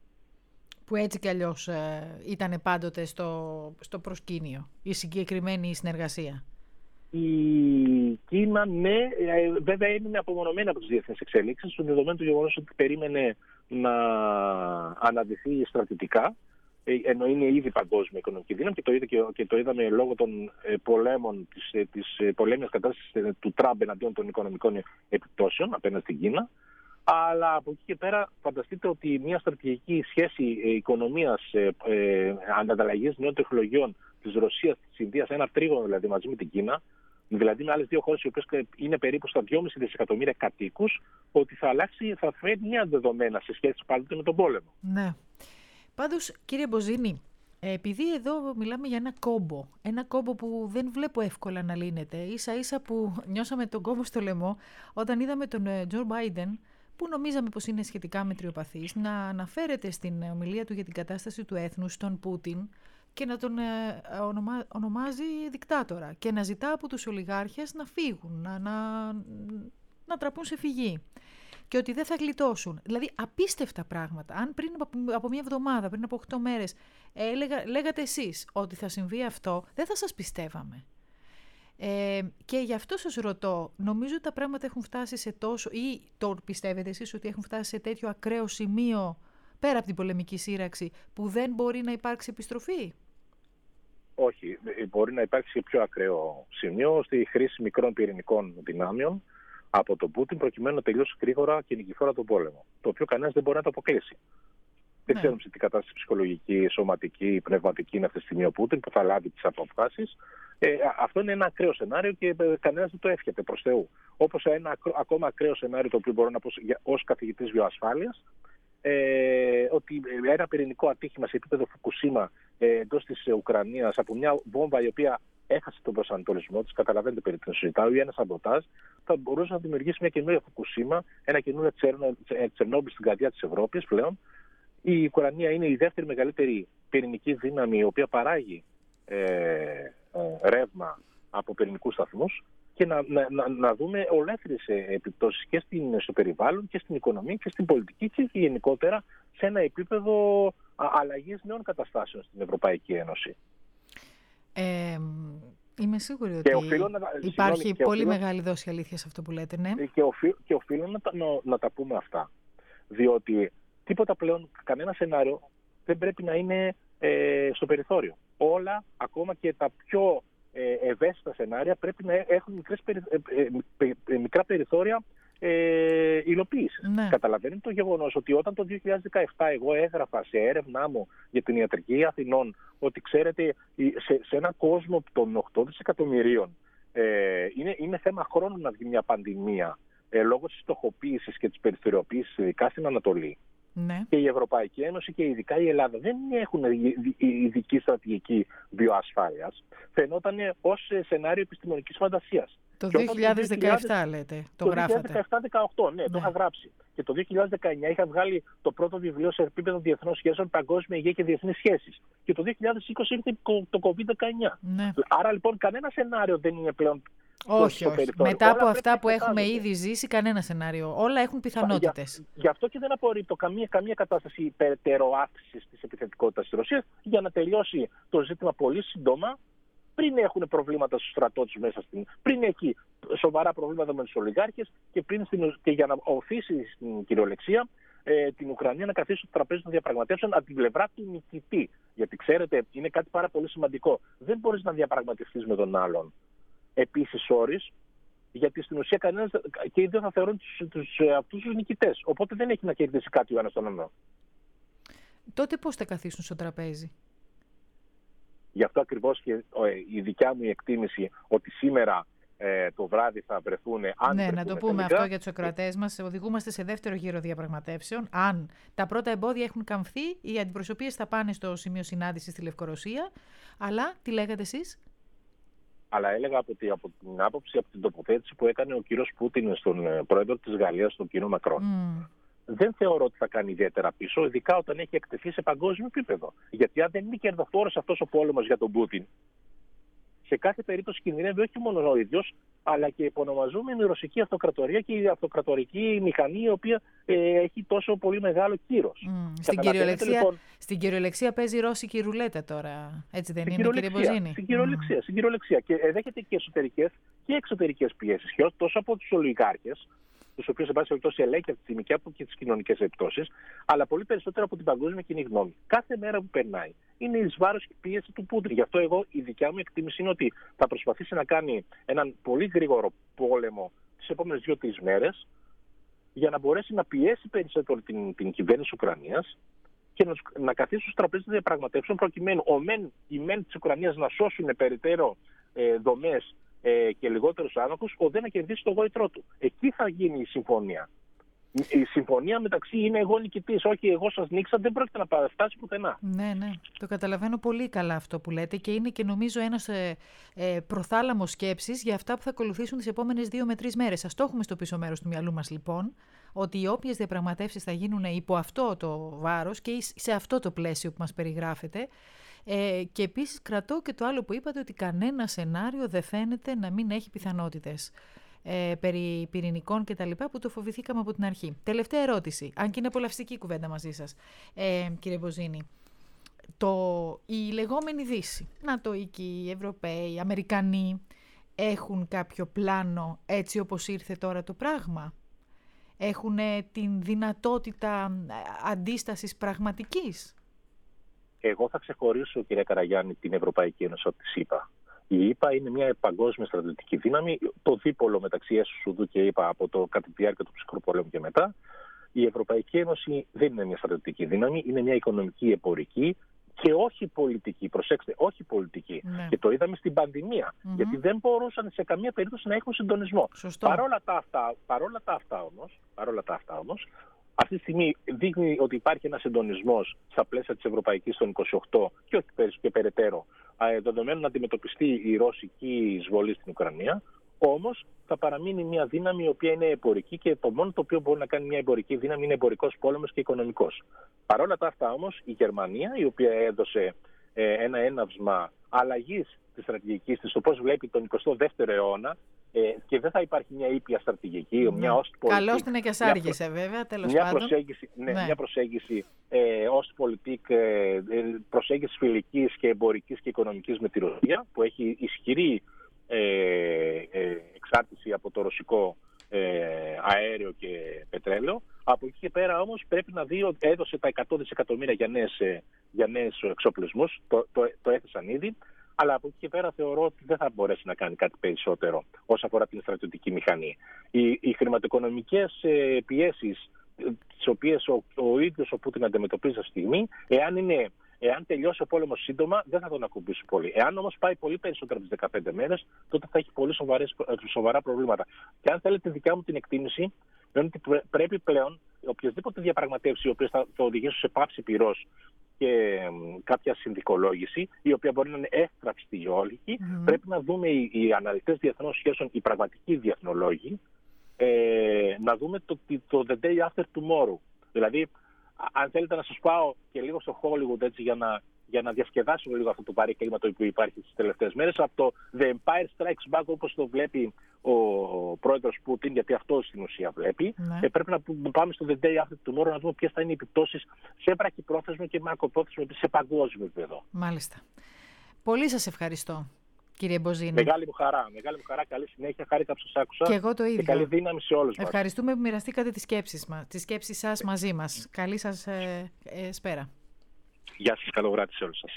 Που έτσι κι αλλιώς ε, ήταν πάντοτε στο, στο προσκήνιο η συγκεκριμένη συνεργασία.
Η Κίνα, ναι, ε, βέβαια έμεινε απομονωμένη από τις διεθνείς εξελίξεις, στο δεδομένο του γεγονός ότι περίμενε να αναδυθεί στρατιωτικά, ε, ενώ είναι ήδη παγκόσμια οικονομική δύναμη και το, είδε και, και το είδαμε λόγω των ε, πολέμων, της, ε, της ε, πολέμιας κατάστασης ε, του Τραμπ εναντίον των οικονομικών επιπτώσεων απέναντι στην Κίνα. Αλλά από εκεί και πέρα φανταστείτε ότι μια στρατηγική σχέση ε, οικονομίας, ε, ε, ανταλλαγής νέων τεχνολογιών της Ρωσίας, της Ινδίας, ένα τρίγωνο δηλαδή μαζί με την Κίνα, δηλαδή με άλλες δύο χώρες οι οποίες είναι περίπου στα δυόμισι δισεκατομμύρια κατοίκους, ότι θα αλλάξει, θα φέρει μια δεδομένα σε σχέση πάντοτε με τον πόλεμο.
Ναι. Πάντως, κύριε Μποζίνη, επειδή εδώ μιλάμε για ένα κόμπο, ένα κόμπο που δεν βλέπω εύκολα να λύνεται, ίσα ίσα που νιώσαμε τον κόμπο στο λαιμό όταν είδαμε τον Τζο Μπάιντεν, που νομίζαμε πως είναι σχετικά μετριοπαθής, να αναφέρεται στην ομιλία του για την κατάσταση του έθνους στον Πούτιν και να τον ε, ονομα, ονομάζει δικτάτορα και να ζητά από τους ολιγάρχες να φύγουν, να, να, να τραπούν σε φυγή και ότι δεν θα γλιτώσουν. Δηλαδή απίστευτα πράγματα. Αν πριν από, από μια εβδομάδα, πριν από οκτώ μέρες έλεγα, λέγατε εσείς ότι θα συμβεί αυτό, δεν θα σας πιστεύαμε. Ε, και γι' αυτό σας ρωτώ, νομίζω ότι τα πράγματα έχουν φτάσει σε τόσο, ή το πιστεύετε εσείς ότι έχουν φτάσει σε τέτοιο ακραίο σημείο πέρα από την πολεμική σύραξη που δεν μπορεί να υπάρξει επιστροφή?
Όχι, μπορεί να υπάρξει σε πιο ακραίο σημείο στη χρήση μικρών πυρηνικών δυνάμεων από τον Πούτιν προκειμένου να τελειώσει γρήγορα και νικηφόρα τον πόλεμο. Το οποίο κανένας δεν μπορεί να το αποκλείσει. Δεν ξέρουμε σε τι κατάσταση ψυχολογική, σωματική, πνευματική είναι αυτή τη στιγμή ο Πούτιν που θα λάβει τις αποφάσεις. Ε, αυτό είναι ένα ακραίο σενάριο και κανένας δεν το εύχεται προς Θεού. Όπως ένα ακόμα ακραίο σενάριο το οποίο μπορώ να πω ως καθηγητής βιοασφάλειας, ε, ότι ένα πυρηνικό ατύχημα σε επίπεδο Φουκουσίμα ε, εντός της Ουκρανίας από μια βόμβα η οποία έχασε τον προσανατολισμό της, καταλαβαίνετε περί τίνος συζητάω, ή ένα σαμποτάζ, θα μπορούσε να δημιουργήσει μια καινούργια Φουκουσίμα, ένα καινούργιο Τσερνόμπιλ στην καρδιά της Ευρώπης πλέον. Η Ουκρανία είναι η δεύτερη μεγαλύτερη πυρηνική δύναμη η οποία παράγει ε, ε, ρεύμα από πυρηνικούς σταθμούς και να, να, να, να δούμε ολέθριες επιπτώσεις και στην, στο περιβάλλον και στην οικονομία και στην πολιτική και γενικότερα σε ένα επίπεδο αλλαγής νέων καταστάσεων στην Ευρωπαϊκή Ένωση.
Ε, είμαι σίγουρη ότι να, υπάρχει συγγνώμη, πολύ οφείλω, μεγάλη δόση αλήθεια σε αυτό που λέτε, ναι.
Και, οφείλω, και οφείλω να, να, να τα πούμε αυτά, διότι τίποτα πλέον, κανένα σενάριο δεν πρέπει να είναι ε, στο περιθώριο. Όλα, ακόμα και τα πιο ε, ευαίσθητα σενάρια πρέπει να έχουν μικρές, ε, ε, ε, μικρά περιθώρια ε, υλοποίησης.
Ναι.
Καταλαβαίνετε το γεγονός ότι όταν το δύο χιλιάδες δεκαεπτά εγώ έγραφα σε έρευνά μου για την ιατρική Αθηνών ότι ξέρετε σε, σε έναν κόσμο των οκτώ δισεκατομμυρίων ε, είναι, είναι θέμα χρόνου να βγει μια πανδημία ε, λόγω της στοχοποίησης και της περιθωριοποίησης ειδικά στην Ανατολή.
Ναι.
Και η Ευρωπαϊκή Ένωση και ειδικά η Ελλάδα δεν έχουν ειδική στρατηγική βιοασφάλειας. Φαινόταν ως σενάριο επιστημονικής φαντασίας.
Το δύο χιλιάδες δεκαεπτά λέτε, το, το γράφατε.
δύο χιλιάδες δεκαεπτά δεκαοκτώ, ναι,
ναι,
το είχα γράψει. Και το δύο χιλιάδες δεκαεννιά είχα βγάλει το πρώτο βιβλίο σε επίπεδο διεθνών σχέσεων, παγκόσμια υγεία και διεθνείς σχέσεις. Και το δύο χιλιάδες είκοσι ήρθε το κόβιντ δεκαεννιά.
Ναι.
Άρα λοιπόν κανένα σενάριο δεν είναι πλέον.
Όχι, όχι. Μετά από αυτά που έχουμε ήδη ζήσει, κανένα σενάριο. Όλα έχουν πιθανότητες.
Γι' γι' αυτό και δεν απορρίπτω καμία, καμία κατάσταση υπερτερό αύξησης της επιθετικότητας της Ρωσίας για να τελειώσει το ζήτημα πολύ σύντομα, πριν έχουν προβλήματα στους στρατό μέσα στην. Πριν έχει σοβαρά προβλήματα με τους ολιγάρχες και, πριν στην, και για να οθήσει στην κυριολεξία ε, την Ουκρανία να καθίσει στο τραπέζι των διαπραγματεύσεων από την πλευρά του νικητή. Γιατί ξέρετε, είναι κάτι πάρα πολύ σημαντικό. Δεν μπορείς να διαπραγματευτείς με τον άλλον επίσης όρις, γιατί στην ουσία κανένας και οι δύο θα θεωρούν τους, τους, αυτούς τους νικητές. Οπότε δεν έχει να κερδίσει κάτι ο ένας τον άλλο.
Τότε πώς θα καθίσουν στο τραπέζι?
Γι' αυτό ακριβώς και ε, η δικιά μου εκτίμηση ότι σήμερα ε, το βράδυ θα βρεθούν. Αν
ναι,
βρεθούν
να το πούμε
τελικά,
αυτό για τους ακροατές μας. Οδηγούμαστε σε δεύτερο γύρο διαπραγματεύσεων. Αν τα πρώτα εμπόδια έχουν καμφθεί, οι αντιπροσωπείες θα πάνε στο σημείο συνάντησης στη Λευκορωσία. Αλλά τι λέγατε εσείς?
Αλλά έλεγα από την, από την άποψη, από την τοποθέτηση που έκανε ο κύριος Πούτιν στον ε, πρόεδρο της Γαλλίας, τον κύριο Μακρόν. Mm. Δεν θεωρώ ότι θα κάνει ιδιαίτερα πίσω, ειδικά όταν έχει εκτεθεί σε παγκόσμιο επίπεδο. Γιατί αν δεν είναι κερδοφόρος αυτός ο πόλεμος για τον Πούτιν, σε κάθε περίπτωση κινδυνεύει όχι μόνο ο ίδιος, αλλά και η υπονομαζόμενη ρωσική αυτοκρατορία και η αυτοκρατορική μηχανή, η οποία ε, έχει τόσο πολύ μεγάλο κύρος.
Mm. Στην, κυριολεξία, λοιπόν, στην κυριολεξία παίζει η ρώσικη ρουλέτα τώρα. Έτσι δεν είναι, κύριε Μποζίνη?
Στην κυριολεξία, mm. στην κυριολεξία. Και δέχεται και εσωτερικές και εξωτερικές πιέσεις. Και τόσο από τους ολιγάρχες, τους οποίους σε πάση περιπτώσει ελέγχει αυτή τη στιγμή και από και τις κοινωνικές επιπτώσεις, αλλά πολύ περισσότερο από την παγκόσμια κοινή γνώμη. Κάθε μέρα που περνάει είναι εις βάρος και πίεση του Πούτιν. Γι' αυτό εγώ η δικιά μου εκτίμηση είναι ότι θα προσπαθήσει να κάνει έναν πολύ γρήγορο πόλεμο τις επόμενες δύο-τρεις μέρες για να μπορέσει να πιέσει περισσότερο την, την κυβέρνηση της Ουκρανίας και να, να καθίσει στους τραπέζες των διαπραγματεύσεων προκειμένου ο μεν, οι μεν της Ουκρανίας να σώσουν περαιτέρω ε, δομές ε, και λιγότερους άνοχους, ο δε να κερδίσει το γόητρό του. Εκεί θα γίνει η συμφωνία. Η συμφωνία μεταξύ είναι εγώ νικητής, όχι εγώ σας νίξα, δεν πρόκειται να φτάσει πουθενά.
Ναι, ναι. Το καταλαβαίνω πολύ καλά αυτό που λέτε και είναι και νομίζω ένας ε, ε, προθάλαμος σκέψης για αυτά που θα ακολουθήσουν τις επόμενες δύο με τρεις μέρες. Ας το έχουμε στο πίσω μέρος του μυαλού μας λοιπόν, ότι οι όποιες διαπραγματεύσεις θα γίνουν υπό αυτό το βάρος και σε αυτό το πλαίσιο που μας περιγράφεται. Ε, και επίσης κρατώ και το άλλο που είπατε, ότι κανένα σενάριο δεν φαίνεται να μην έχει πιθανότητες. Ε, περί πυρηνικών και τα λοιπά που το φοβηθήκαμε από την αρχή. Τελευταία ερώτηση, αν και είναι απολαυστική κουβέντα μαζί σας, ε, κύριε Μποζίνη. Το, η λεγόμενη Δύση, Νατοικοί, οι Ευρωπαίοι, οι Αμερικανοί, έχουν κάποιο πλάνο έτσι όπως ήρθε τώρα το πράγμα? Έχουν την δυνατότητα αντίστασης πραγματικής?
Εγώ θα ξεχωρίσω, κύριε Καραγιάννη, την Ευρωπαϊκή Ένωση από τη ΣΥΠΑ. Η ΙΠΑ είναι μια παγκόσμια στρατιωτική δύναμη, το δίπολο μεταξύ ΕΣ, Σουδού και ΙΠΑ από το κατά τη διάρκεια του ψυχρού πολέμου και μετά. Η Ευρωπαϊκή Ένωση δεν είναι μια στρατιωτική δύναμη, είναι μια οικονομική, εμπορική και όχι πολιτική. Προσέξτε, όχι πολιτική. Ναι. Και το είδαμε στην πανδημία. Mm-hmm. Γιατί δεν μπορούσαν σε καμία περίπτωση να έχουν συντονισμό. Παρόλα τα αυτά, παρόλα τα αυτά όμως, παρόλα τα αυτά όμως, αυτή τη στιγμή δείχνει ότι υπάρχει ένα συντονισμός στα πλαίσια της Ευρωπαϊκής των είκοσι οκτώ και όχι και περαιτέρω, δεδομένου να αντιμετωπιστεί η ρωσική εισβολή στην Ουκρανία. Όμως θα παραμείνει μια δύναμη η οποία είναι εμπορική και το μόνο το οποίο μπορεί να κάνει μια εμπορική δύναμη είναι εμπορικός πόλεμος και οικονομικός. Παρόλα τα αυτά όμως η Γερμανία, η οποία έδωσε ε, ένα έναυσμα αλλαγής της στρατηγικής της, το πώς βλέπει τον εικοστό δεύτερο αιώνα, ε, και δεν θα υπάρχει μια ήπια στρατηγική, ναι. μια Ostpolitik.
Καλώς την εκιασάργησε βέβαια, τέλος
μια
πάντων.
Προσέγγιση, ναι, ναι. Μια προσέγγιση ε, Ostpolitik, ε, προσέγγιση φιλικής και εμπορικής και οικονομικής με τη Ρωσία, που έχει ισχυρή ε, ε, εξάρτηση από το ρωσικό ε, αέριο και πετρέλαιο. Από εκεί και πέρα όμως πρέπει να δει ότι έδωσε τα εκατό δισεκατομμύρια για νέες, για νέες εξοπλισμούς, το, το, το έθεσαν ήδη. αλλά από εκεί και πέρα θεωρώ ότι δεν θα μπορέσει να κάνει κάτι περισσότερο όσον αφορά την στρατιωτική μηχανή. Οι, οι χρηματοοικονομικές ε, πιέσεις, τις οποίες ο, ο ίδιος ο Πούτιν αντιμετωπίζει αυτή τη στιγμή, εάν, είναι, εάν τελειώσει ο πόλεμος σύντομα, δεν θα τον ακουμπήσει πολύ. Εάν όμως πάει πολύ περισσότερο από τις δεκαπέντε μέρες, τότε θα έχει πολύ σοβαρές, σοβαρά προβλήματα. Και αν θέλετε, τη δικιά μου την εκτίμηση, είναι ότι πρέπει πλέον οποιασδήποτε διαπραγματεύσει, οι οποίες θα, θα οδηγήσουν σε πάυση πυρός και κάποια συνδικολόγηση, η οποία μπορεί να είναι εύθραυστη ή όλικη, mm. πρέπει να δούμε οι, οι αναλυτές διεθνών σχέσεων, οι πραγματικοί διεθνολόγοι, ε, να δούμε το, το The Day After Tomorrow. Δηλαδή, αν θέλετε να σας πάω και λίγο στο Hollywood, έτσι, για να, για να διασκεδάσουμε λίγο αυτό το παρέκκλημα το οποίο υπάρχει τις τελευταίες μέρες, από το The Empire Strikes Back, όπως το βλέπει ο πρόεδρος Πούτιν, γιατί αυτό στην ουσία βλέπει, ναι. ε, πρέπει να πάμε στο The Day After Tomorrow να δούμε ποιες θα είναι οι επιπτώσεις σε βραχυπρόθεσμο και μακροπρόθεσμο σε παγκόσμιο επίπεδο.
Μάλιστα. Πολύ σας ευχαριστώ, κύριε Μποζίνη.
Μεγάλη μου χαρά. Μεγάλη μου χαρά. Καλή συνέχεια. Χάρηκα που σας άκουσα.
Και εγώ το ίδιο.
Και καλή δύναμη σε όλους μας.
Ευχαριστούμε που μοιραστήκατε τις σκέψεις μας, τις σκέψεις σας μαζί μας. Καλή σας ε, ε, σπέρα.
Γεια σας. Καλό βράδυ σε όλους σας.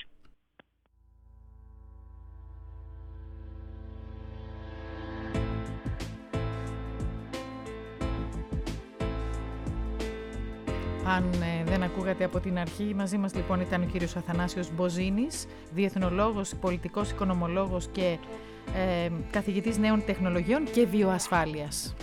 Αν ε, δεν ακούγατε από την αρχή, μαζί μας λοιπόν ήταν ο κύριος Αθανάσιος Μποζίνης, διεθνολόγος, πολιτικός οικονομολόγος και ε, καθηγητής νέων τεχνολογιών και βιοασφάλειας.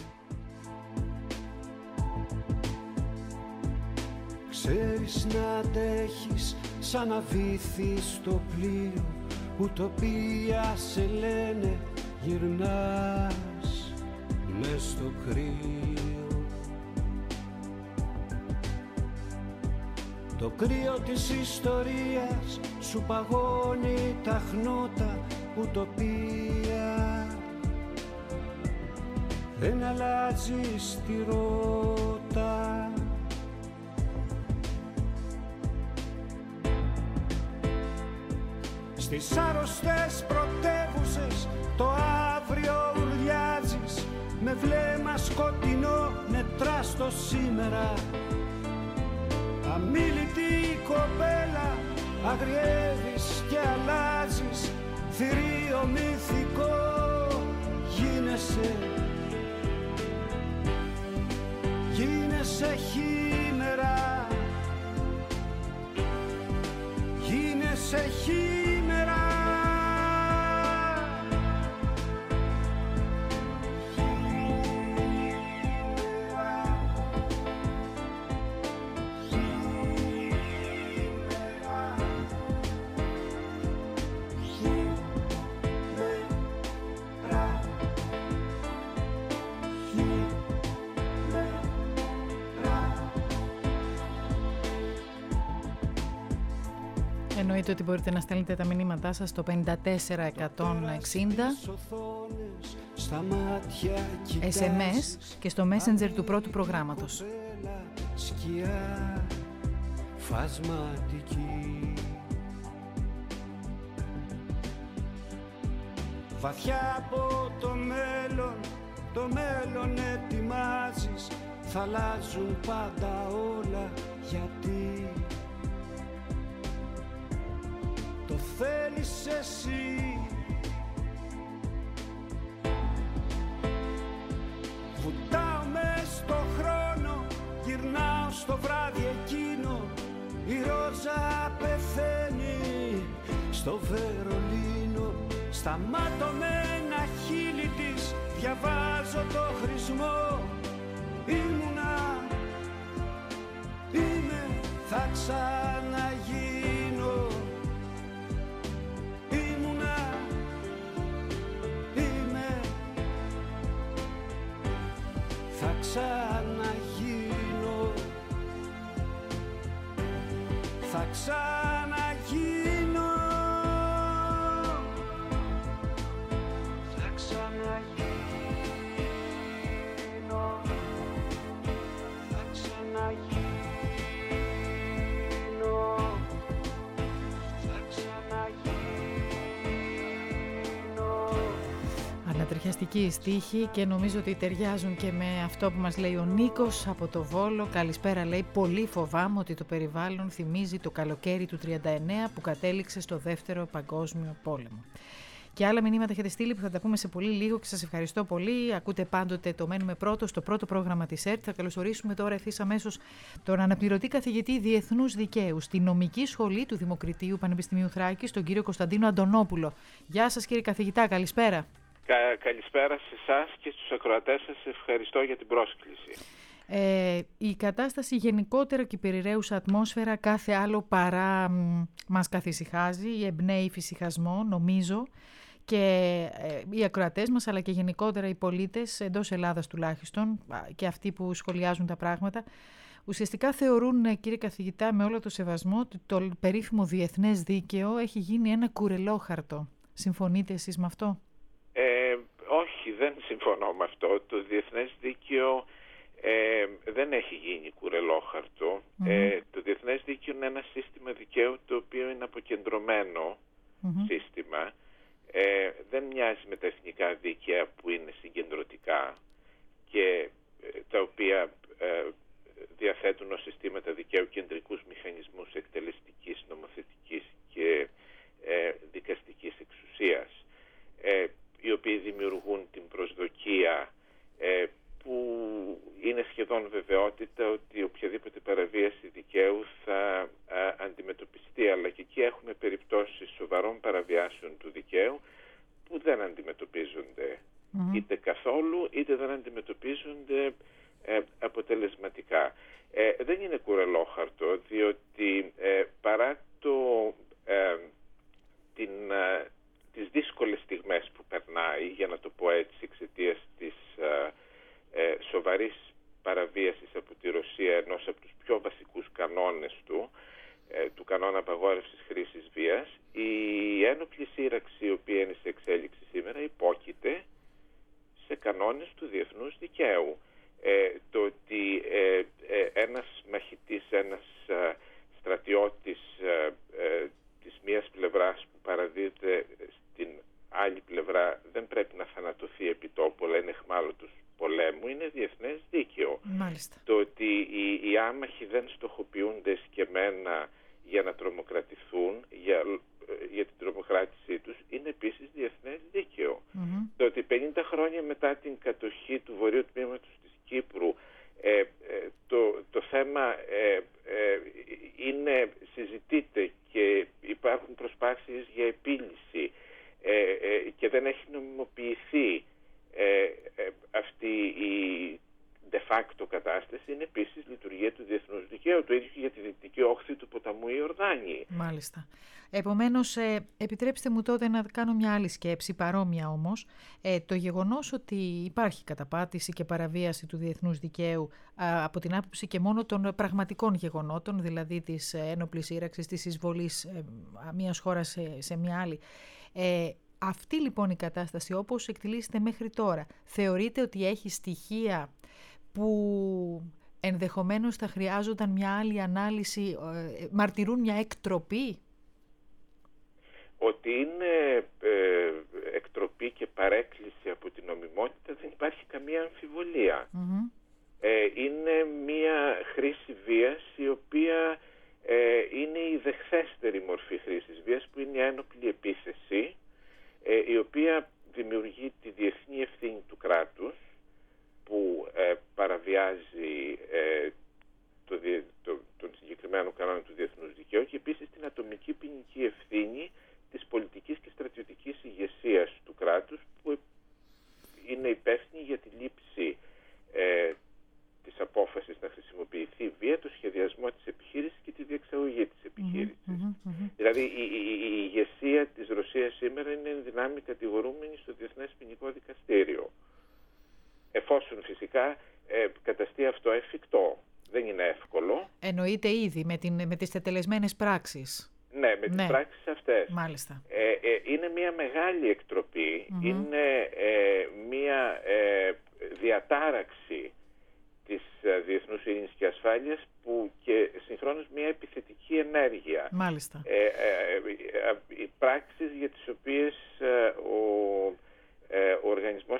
Ξέρεις να αντέχεις σαν να βύθεις στο πλοίο, ουτοπία σε λένε γυρνάς μες στο κρύο. Το κρύο της ιστορίας σου παγώνει τα χνότα, ουτοπία δεν αλλάζεις τη ρότα. Στις άρρωστες πρωτεύουσες το αύριο ουρλιάζεις, με βλέμμα σκοτεινό μετράς το σήμερα. Αμίλητη κοπέλα, αγριεύεις και αλλάζεις, θηρίο μυθικό γίνεσαι, γίνεσαι χήμερα, γίνεσαι χήμερα.
Εννοείται ότι μπορείτε να στέλνετε τα μηνύματά σας στο πέντε τέσσερα εκατόν εξήντα ες εμ ες και στο Messenger του πρώτου προγράμματος. Σκιά φασματική,
βαθιά από το μέλλον, το μέλλον ετοιμάζεις, θα αλλάζουν πάντα όλα, γιατί το θέλεις εσύ. Βουτάω μες στο χρόνο, γυρνάω στο βράδυ εκείνο, η Ρόζα πεθαίνει στο Βερολίνο. Σταμάτω με ένα χείλη της, διαβάζω το χρησμό. Ήμουνα, είμαι, θα ξαναγίνω. Ήμουνα, είμαι, θα ξαναγίνω. Θα ξαναγίνω. Θα ξαναγίνω. Θα ξαναγίνω. Θα ξαναγίνω.
ανατριχιαστικοί στίχοι και νομίζω ότι ταιριάζουν και με αυτό που μας λέει ο Νίκος από το Βόλο. Καλησπέρα, λέει, πολύ φοβάμαι ότι το περιβάλλον θυμίζει το καλοκαίρι του τριάντα εννέα που κατέληξε στο δεύτερο παγκόσμιο πόλεμο. Και άλλα μηνύματα έχετε στείλει που θα τα πούμε σε πολύ λίγο και σας ευχαριστώ πολύ. Ακούτε πάντοτε το Μένουμε Πρώτο στο πρώτο πρόγραμμα της ΕΡΤ. Θα καλωσορίσουμε τώρα ευθύς αμέσως τον αναπληρωτή καθηγητή Διεθνούς Δικαίου στη Νομική Σχολή του Δημοκριτείου Πανεπιστημίου Θράκης, τον κύριο Κωνσταντίνο Αντωνόπουλο. Γεια σας, κύριε καθηγητά, καλησπέρα.
Κα, καλησπέρα σε εσάς και στους ακροατές σας. Ευχαριστώ για την πρόσκληση.
Ε, η κατάσταση γενικότερα και η περιραίουσα ατμόσφαιρα κάθε άλλο παρά μ, μας καθησυχάζει, εμπνέει φυσιχασμό, νομίζω. Και ε, οι ακροατές μας, αλλά και γενικότερα οι πολίτες εντός Ελλάδας τουλάχιστον και αυτοί που σχολιάζουν τα πράγματα, ουσιαστικά θεωρούν, κύριε καθηγητά, με όλο το σεβασμό, ότι το περίφημο διεθνές δίκαιο έχει γίνει ένα κουρελόχαρτο. Συμφωνείτε εσείς με αυτό?
Ε, όχι, δεν συμφωνώ με αυτό. Το διεθνές δίκαιο ε, δεν έχει γίνει κουρελόχαρτο. Mm-hmm. Ε, το διεθνές δίκαιο είναι ένα σύστημα δικαίου το οποίο είναι αποκεντρωμένο mm-hmm. σύστημα. Ε, δεν μοιάζει με τα εθνικά δίκαια που είναι συγκεντρωτικά και ε, τα οποία ε, διαθέτουν ως συστήματα δικαίου κεντρικούς μηχανισμούς εκτελεστικής, νομοθετικής και ε, δικαστικής εξουσίας, ε, οι οποίοι δημιουργούν την προσδοκία ε, που είναι σχεδόν βεβαιότητα ότι οποιαδήποτε παραβίαση δικαίου θα α, αντιμετωπιστεί, αλλά και εκεί έχουμε περιπτώσεις σοβαρών παραβιάσεων του δικαίου που δεν αντιμετωπίζονται mm-hmm. είτε καθόλου είτε δεν αντιμετωπίζονται ε, αποτελεσματικά. Ε, δεν είναι κουρελόχαρτο, διότι ε, παρά το, ε, την, ε, τις δύσκολες στιγμές που περνάει, για να το πω έτσι, εξαιτίας της ε, Ε, σοβαρής παραβίασης από τη Ρωσία ενός από τους πιο βασικούς κανόνες του, ε, του κανόνα απαγόρευσης χρήσης βίας, η ένοπλη σύραξη η οποία είναι σε εξέλιξη σήμερα υπόκειται σε κανόνες του διεθνούς δικαίου. Ε, το ότι ε, ε, ένας μαχητής, ένας ε, στρατιώτης ε, ε, της μίας πλευράς που παραδίδεται στην άλλη πλευρά δεν πρέπει να θανατωθεί επί τόπου, αλλά είναι εχμάλωτος πολέμου, είναι διεθνές δίκαιο.
Μάλιστα.
Το ότι οι, οι άμαχοι δεν στοχοποιούνται εσκεμμένα για να τρομοκρατηθούν, για, για την τρομοκράτησή τους, είναι επίσης διεθνές δίκαιο. Mm-hmm. Το ότι πενήντα χρόνια μετά την κατοχή του βορείου τμήματος της Κύπρου ε, ε, το, το θέμα ε, ε, είναι, συζητείται και υπάρχουν προσπάθειες για επίλυση ε, ε, και δεν έχει νομιμοποιηθεί Ε, ε, αυτή η de facto κατάσταση, είναι επίσης λειτουργία του διεθνούς δικαίου, το ίδιο και για τη δυτική όχθη του ποταμού Ιορδάνη.
Μάλιστα. Επομένως, ε, επιτρέψτε μου τότε να κάνω μια άλλη σκέψη, παρόμοια όμως. Ε, το γεγονός ότι υπάρχει καταπάτηση και παραβίαση του διεθνούς δικαίου α, από την άποψη και μόνο των πραγματικών γεγονότων, δηλαδή της ένοπλης σύραξης, της εισβολής ε, μιας χώρας σε, σε μια άλλη, ε, αυτή λοιπόν η κατάσταση όπως εκτελήσεται μέχρι τώρα, θεωρείτε ότι έχει στοιχεία που ενδεχομένως θα χρειάζονταν μια άλλη ανάλυση, ε, μαρτυρούν μια εκτροπή?
Ότι είναι ε, εκτροπή και παρέκκληση από την νομιμότητα δεν υπάρχει καμία αμφιβολία. Mm-hmm. Ε, είναι μια χρήση βίας η οποία ε, είναι η δεχθέστερη μορφή χρήσης βίας, που είναι η ένοπλη επίθεση, η οποία δημιουργεί τη διεθνή ευθύνη του κράτους που ε, παραβιάζει ε, το, το, τον συγκεκριμένο κανόνα του διεθνούς δικαίου και επίσης την ατομική ποινική ευθύνη της πολιτικής και στρατιωτικής ηγεσίας του κράτους που είναι υπεύθυνη για τη λήψη ε, της απόφασης να χρησιμοποιηθεί βία, το σχεδιασμό της επιχείρησης και τη διεξαγωγή της επιχείρησης. Mm-hmm, mm-hmm. Δηλαδή η, η, η ηγεσία της Ρωσίας σήμερα είναι εν δυνάμει κατηγορούμενη στο Διεθνές Ποινικό Δικαστήριο. Εφόσον φυσικά ε, καταστεί αυτό εφικτό. Δεν είναι εύκολο.
Εννοείται ήδη με, την, με τις τετελεσμένες πράξεις.
Ναι, με τις ναι. πράξεις αυτές.
Μάλιστα.
Ε, ε, είναι μια μεγάλη εκτροπή, mm-hmm. είναι ε, μια ε, διατάραξη της διεθνούς ειρήνης και ασφάλειας που και συγχρόνως μια επιθετική ενέργεια.
Μάλιστα.
Ε, ε, ε, ε, οι πράξεις για τις οποίες ε, ο, ε, ο Οργανισμός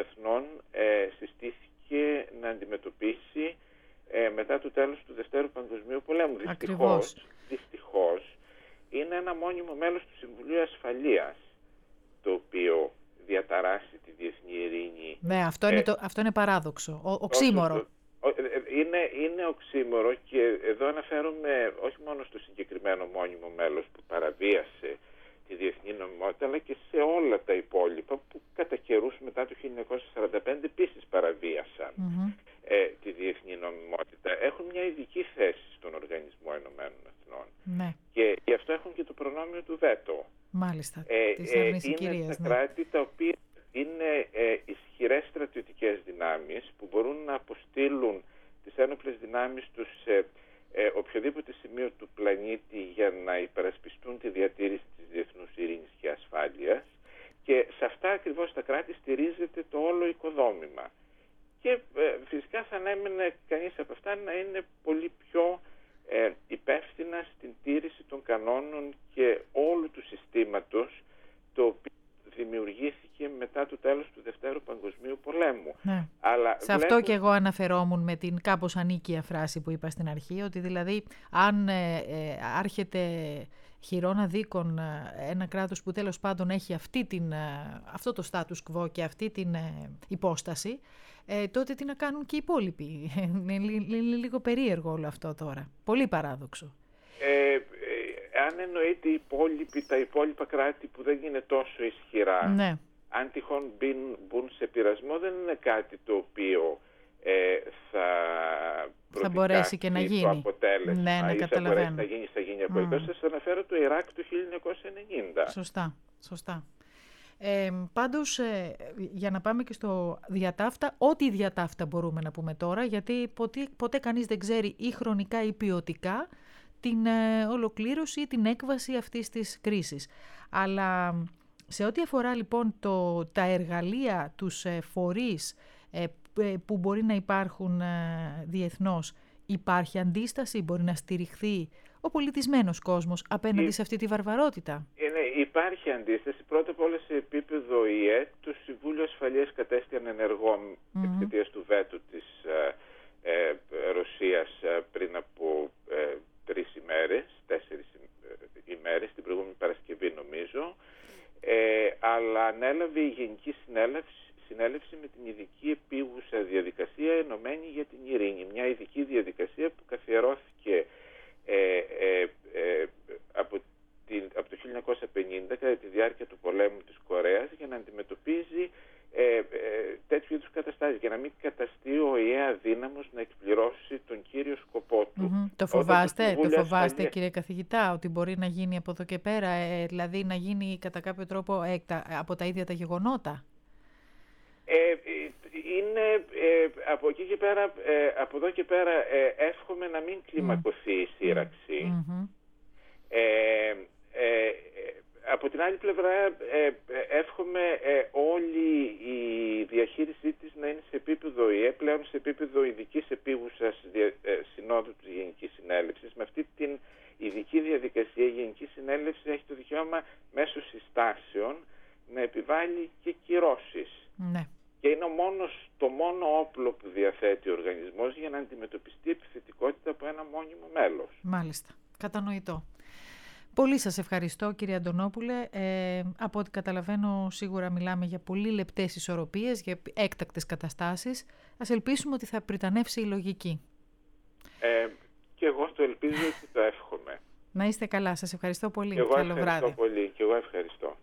Εθνών ε, συστήθηκε να αντιμετωπίσει ε, μετά το τέλος του Δευτέρου Παγκοσμίου Πολέμου. Δυστυχώς, δυστυχώς είναι ένα μόνιμο μέλος του Συμβουλίου Ασφαλείας το οποίο διαταράσσει τη διεθνή ειρήνη.
Ναι, αυτό είναι, ε, το, αυτό είναι παράδοξο, ο, οξύμορο.
Είναι, είναι οξύμορο και εδώ αναφέρομαι όχι μόνο στο συγκεκριμένο μόνιμο μέλος που παραβίασε τη διεθνή νομιμότητα, αλλά και σε όλα τα υπόλοιπα που κατά καιρούς μετά το χίλια εννιακόσια σαράντα πέντε επίσης παραβίασαν mm-hmm. ε, τη διεθνή νομιμότητα. Έχουν μια ειδική θέση στον Οργανισμό Ηνωμένων Εθνών
ναι.
και γι' αυτό έχουν και το προνόμιο του βέτο.
Μάλιστα,
ε,
της
ε,
αρνησικηρίας,
είναι τα
ναι.
κράτη τα οποία είναι ε, ισχυρές στρατιωτικές δυνάμεις που μπορούν να αποστείλουν τις ένοπλες δυνάμεις τους σε ε, οποιοδήποτε σημείο του πλανήτη για να υπερασπιστούν τη διατήρηση της διεθνούς ειρήνης και ασφάλειας, και σε αυτά ακριβώς τα κράτη στηρίζεται το όλο οικοδόμημα. Και ε, φυσικά θα ανέμενε κανείς από αυτά να είναι πολύ πιο ε, υπεύθυνα στην τήρηση των κανόνων και όλου του συστήματος το οποίο δημιουργήθηκε μετά το τέλος του Δευτέρου Παγκοσμίου Πολέμου.
Ναι.
Αλλά
σε
βλέπω...
αυτό και εγώ αναφερόμουν με την κάπως ανίκεια φράση που είπα στην αρχή, ότι δηλαδή αν ε, ε, άρχεται χειρόνα δίκον ένα κράτος που τέλος πάντων έχει αυτή την, αυτό το status quo και αυτή την ε, υπόσταση, ε, τότε τι να κάνουν και οι υπόλοιποι. Είναι λίγο περίεργο όλο αυτό τώρα. Πολύ παράδοξο.
Ε, αν εννοείται οι υπόλοιποι, τα υπόλοιπα κράτη που δεν είναι τόσο ισχυρά,
ναι.
αν τυχόν μπουν, μπουν σε πειρασμό, δεν είναι κάτι το οποίο ε, θα
θα μπορέσει και να γίνει.
Το αποτέλεσμα.
Ναι, ναι,
ή θα μπορέσει να γίνει, θα γίνει από εδώ. Mm. Σας αναφέρω το Ιράκ του χίλια εννιακόσια ενενήντα.
Σωστά, σωστά. Ε, πάντως, ε, για να πάμε και στο διατάφτα, ό,τι διατάφτα μπορούμε να πούμε τώρα, γιατί ποτέ, ποτέ κανείς δεν ξέρει ή χρονικά ή ποιοτικά την ε, ολοκλήρωση ή την έκβαση αυτής της κρίσης. Αλλά σε ό,τι αφορά λοιπόν το, τα εργαλεία, τους ε, φορείς ε, που μπορεί να υπάρχουν ε, διεθνώς, υπάρχει αντίσταση, μπορεί να στηριχθεί ο πολιτισμένος κόσμος απέναντι σε αυτή τη βαρβαρότητα?
Είναι, υπάρχει αντίσταση. Πρώτα απ' όλα σε επίπεδο ι ε, το Συμβούλιο Ασφαλείας κατέστη ανενεργό mm-hmm. εξαιτίας του βέτου της ε, ε, Ρωσίας ε, πριν από ε, τρεις ημέρες, τέσσερις ημέρες, την προηγούμενη Παρασκευή νομίζω, ε, αλλά ανέλαβε η Γενική Συνέλευση, συνέλευση με την ειδική επίγουσα διαδικασία ενωμένη για την ειρήνη. Μια ειδική διαδικασία που καθιερώθηκε ε, ε, ε, από, την, από το χίλια εννιακόσια πενήντα κατά τη διάρκεια του πολέμου της Κορέας για να αντιμετωπίζει ε, ε, τέτοιου είδους καταστάσεις, για να μην καταστεί ο ι ε αδύναμος να εκπληρώσει τον κύριο σκοπό του.
Mm-hmm. Το φοβάστε, το, το φοβάστε
ασφαλεία... κύριε
καθηγητά, ότι μπορεί να γίνει από εδώ και πέρα, ε, δηλαδή να γίνει κατά κάποιο τρόπο ε, τα, από τα ίδια τα γεγονότα?
Ε, είναι ε, από εκεί και πέρα, ε, από εδώ και πέρα ε, εύχομαι να μην κλιμακωθεί η σύραξη.
Mm-hmm.
Ε, ε, από την άλλη πλευρά ε, εύχομαι ε, όλη η διαχείρισή της να είναι σε επίπεδο ι ε, πλέον σε επίπεδο ειδικής επίγουσας ε, συνόδου της Γενικής Συνέλευσης. Με αυτή την ειδική διαδικασία η Γενική Συνέλευση έχει το δικαίωμα μέσω συστάσεων να επιβάλλει και κυρώσεις.
Ναι.
Και είναι ο μόνος, το μόνο όπλο που διαθέτει ο οργανισμός για να αντιμετωπιστεί επιθετικότητα από ένα μόνιμο μέλος.
Μάλιστα. Κατανοητό. Πολύ σας ευχαριστώ κύριε Αντωνόπουλε. Ε, από ό,τι καταλαβαίνω σίγουρα μιλάμε για πολύ λεπτές ισορροπίες, για έκτακτες καταστάσεις. Ας ελπίσουμε ότι θα πριτανεύσει η λογική.
Ε, και εγώ το ελπίζω και το εύχομαι.
Να είστε καλά. Σας ευχαριστώ πολύ.
Και εγώ
Καλό
ευχαριστώ
βράδυ.
πολύ. Και εγώ ευχαριστώ.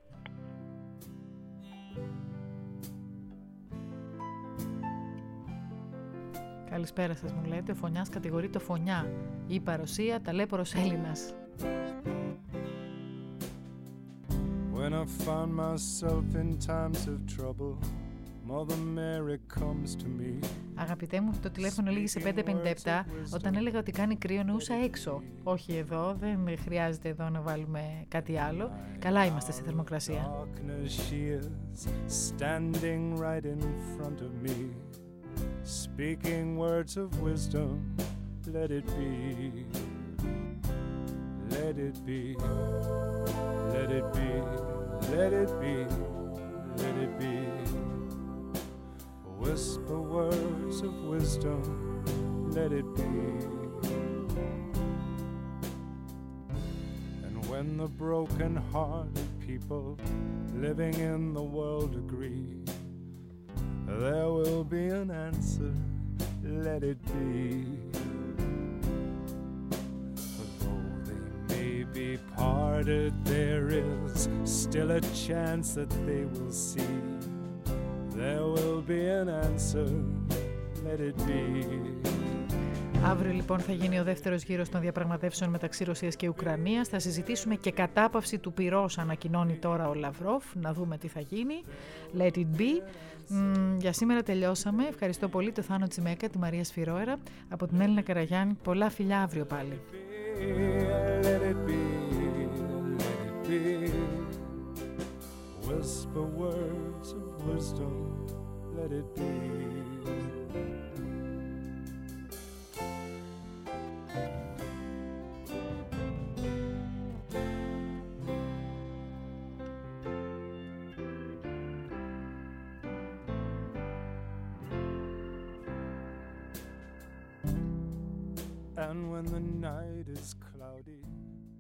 Καλησπέρα σας, μου λέτε. Ο Φωνιάς κατηγορεί το Φωνιά. Η παρουσία ταλέπορος Έλληνας.
When I found myself in times of trouble, Mother Mary comes to me.
Αγαπητέ μου, το τηλέφωνο λήγει σε πέντε πενήντα επτά. Όταν έλεγα ότι κάνει κρύο, εννοούσα έξω. Όχι εδώ, δεν χρειάζεται εδώ να βάλουμε κάτι άλλο. Καλά είμαστε στη θερμοκρασία.
Speaking words of wisdom, let it be, let it be, let it be, let it be, let it be. Whisper words of wisdom, let it be. And when the broken-hearted people living in the world agree, there will be an answer, let it be. Though they may be parted, there is still a chance that they will see. There will be an answer, let it be.
Αύριο λοιπόν θα γίνει ο δεύτερος γύρος των διαπραγματεύσεων μεταξύ Ρωσίας και Ουκρανίας. Θα συζητήσουμε και κατάπαυση του πυρός, ανακοινώνει τώρα ο Λαυρόφ. Να δούμε τι θα γίνει. Let it be. Μ, για σήμερα τελειώσαμε. Ευχαριστώ πολύ το Θάνο Τσιμέκα, τη Μαρία Σφυρόερα, από την Έλληνα Καραγιάννη. Πολλά φιλιά αύριο πάλι.
Let it be, let it be. Whisper words of wisdom, let it be. And when the night is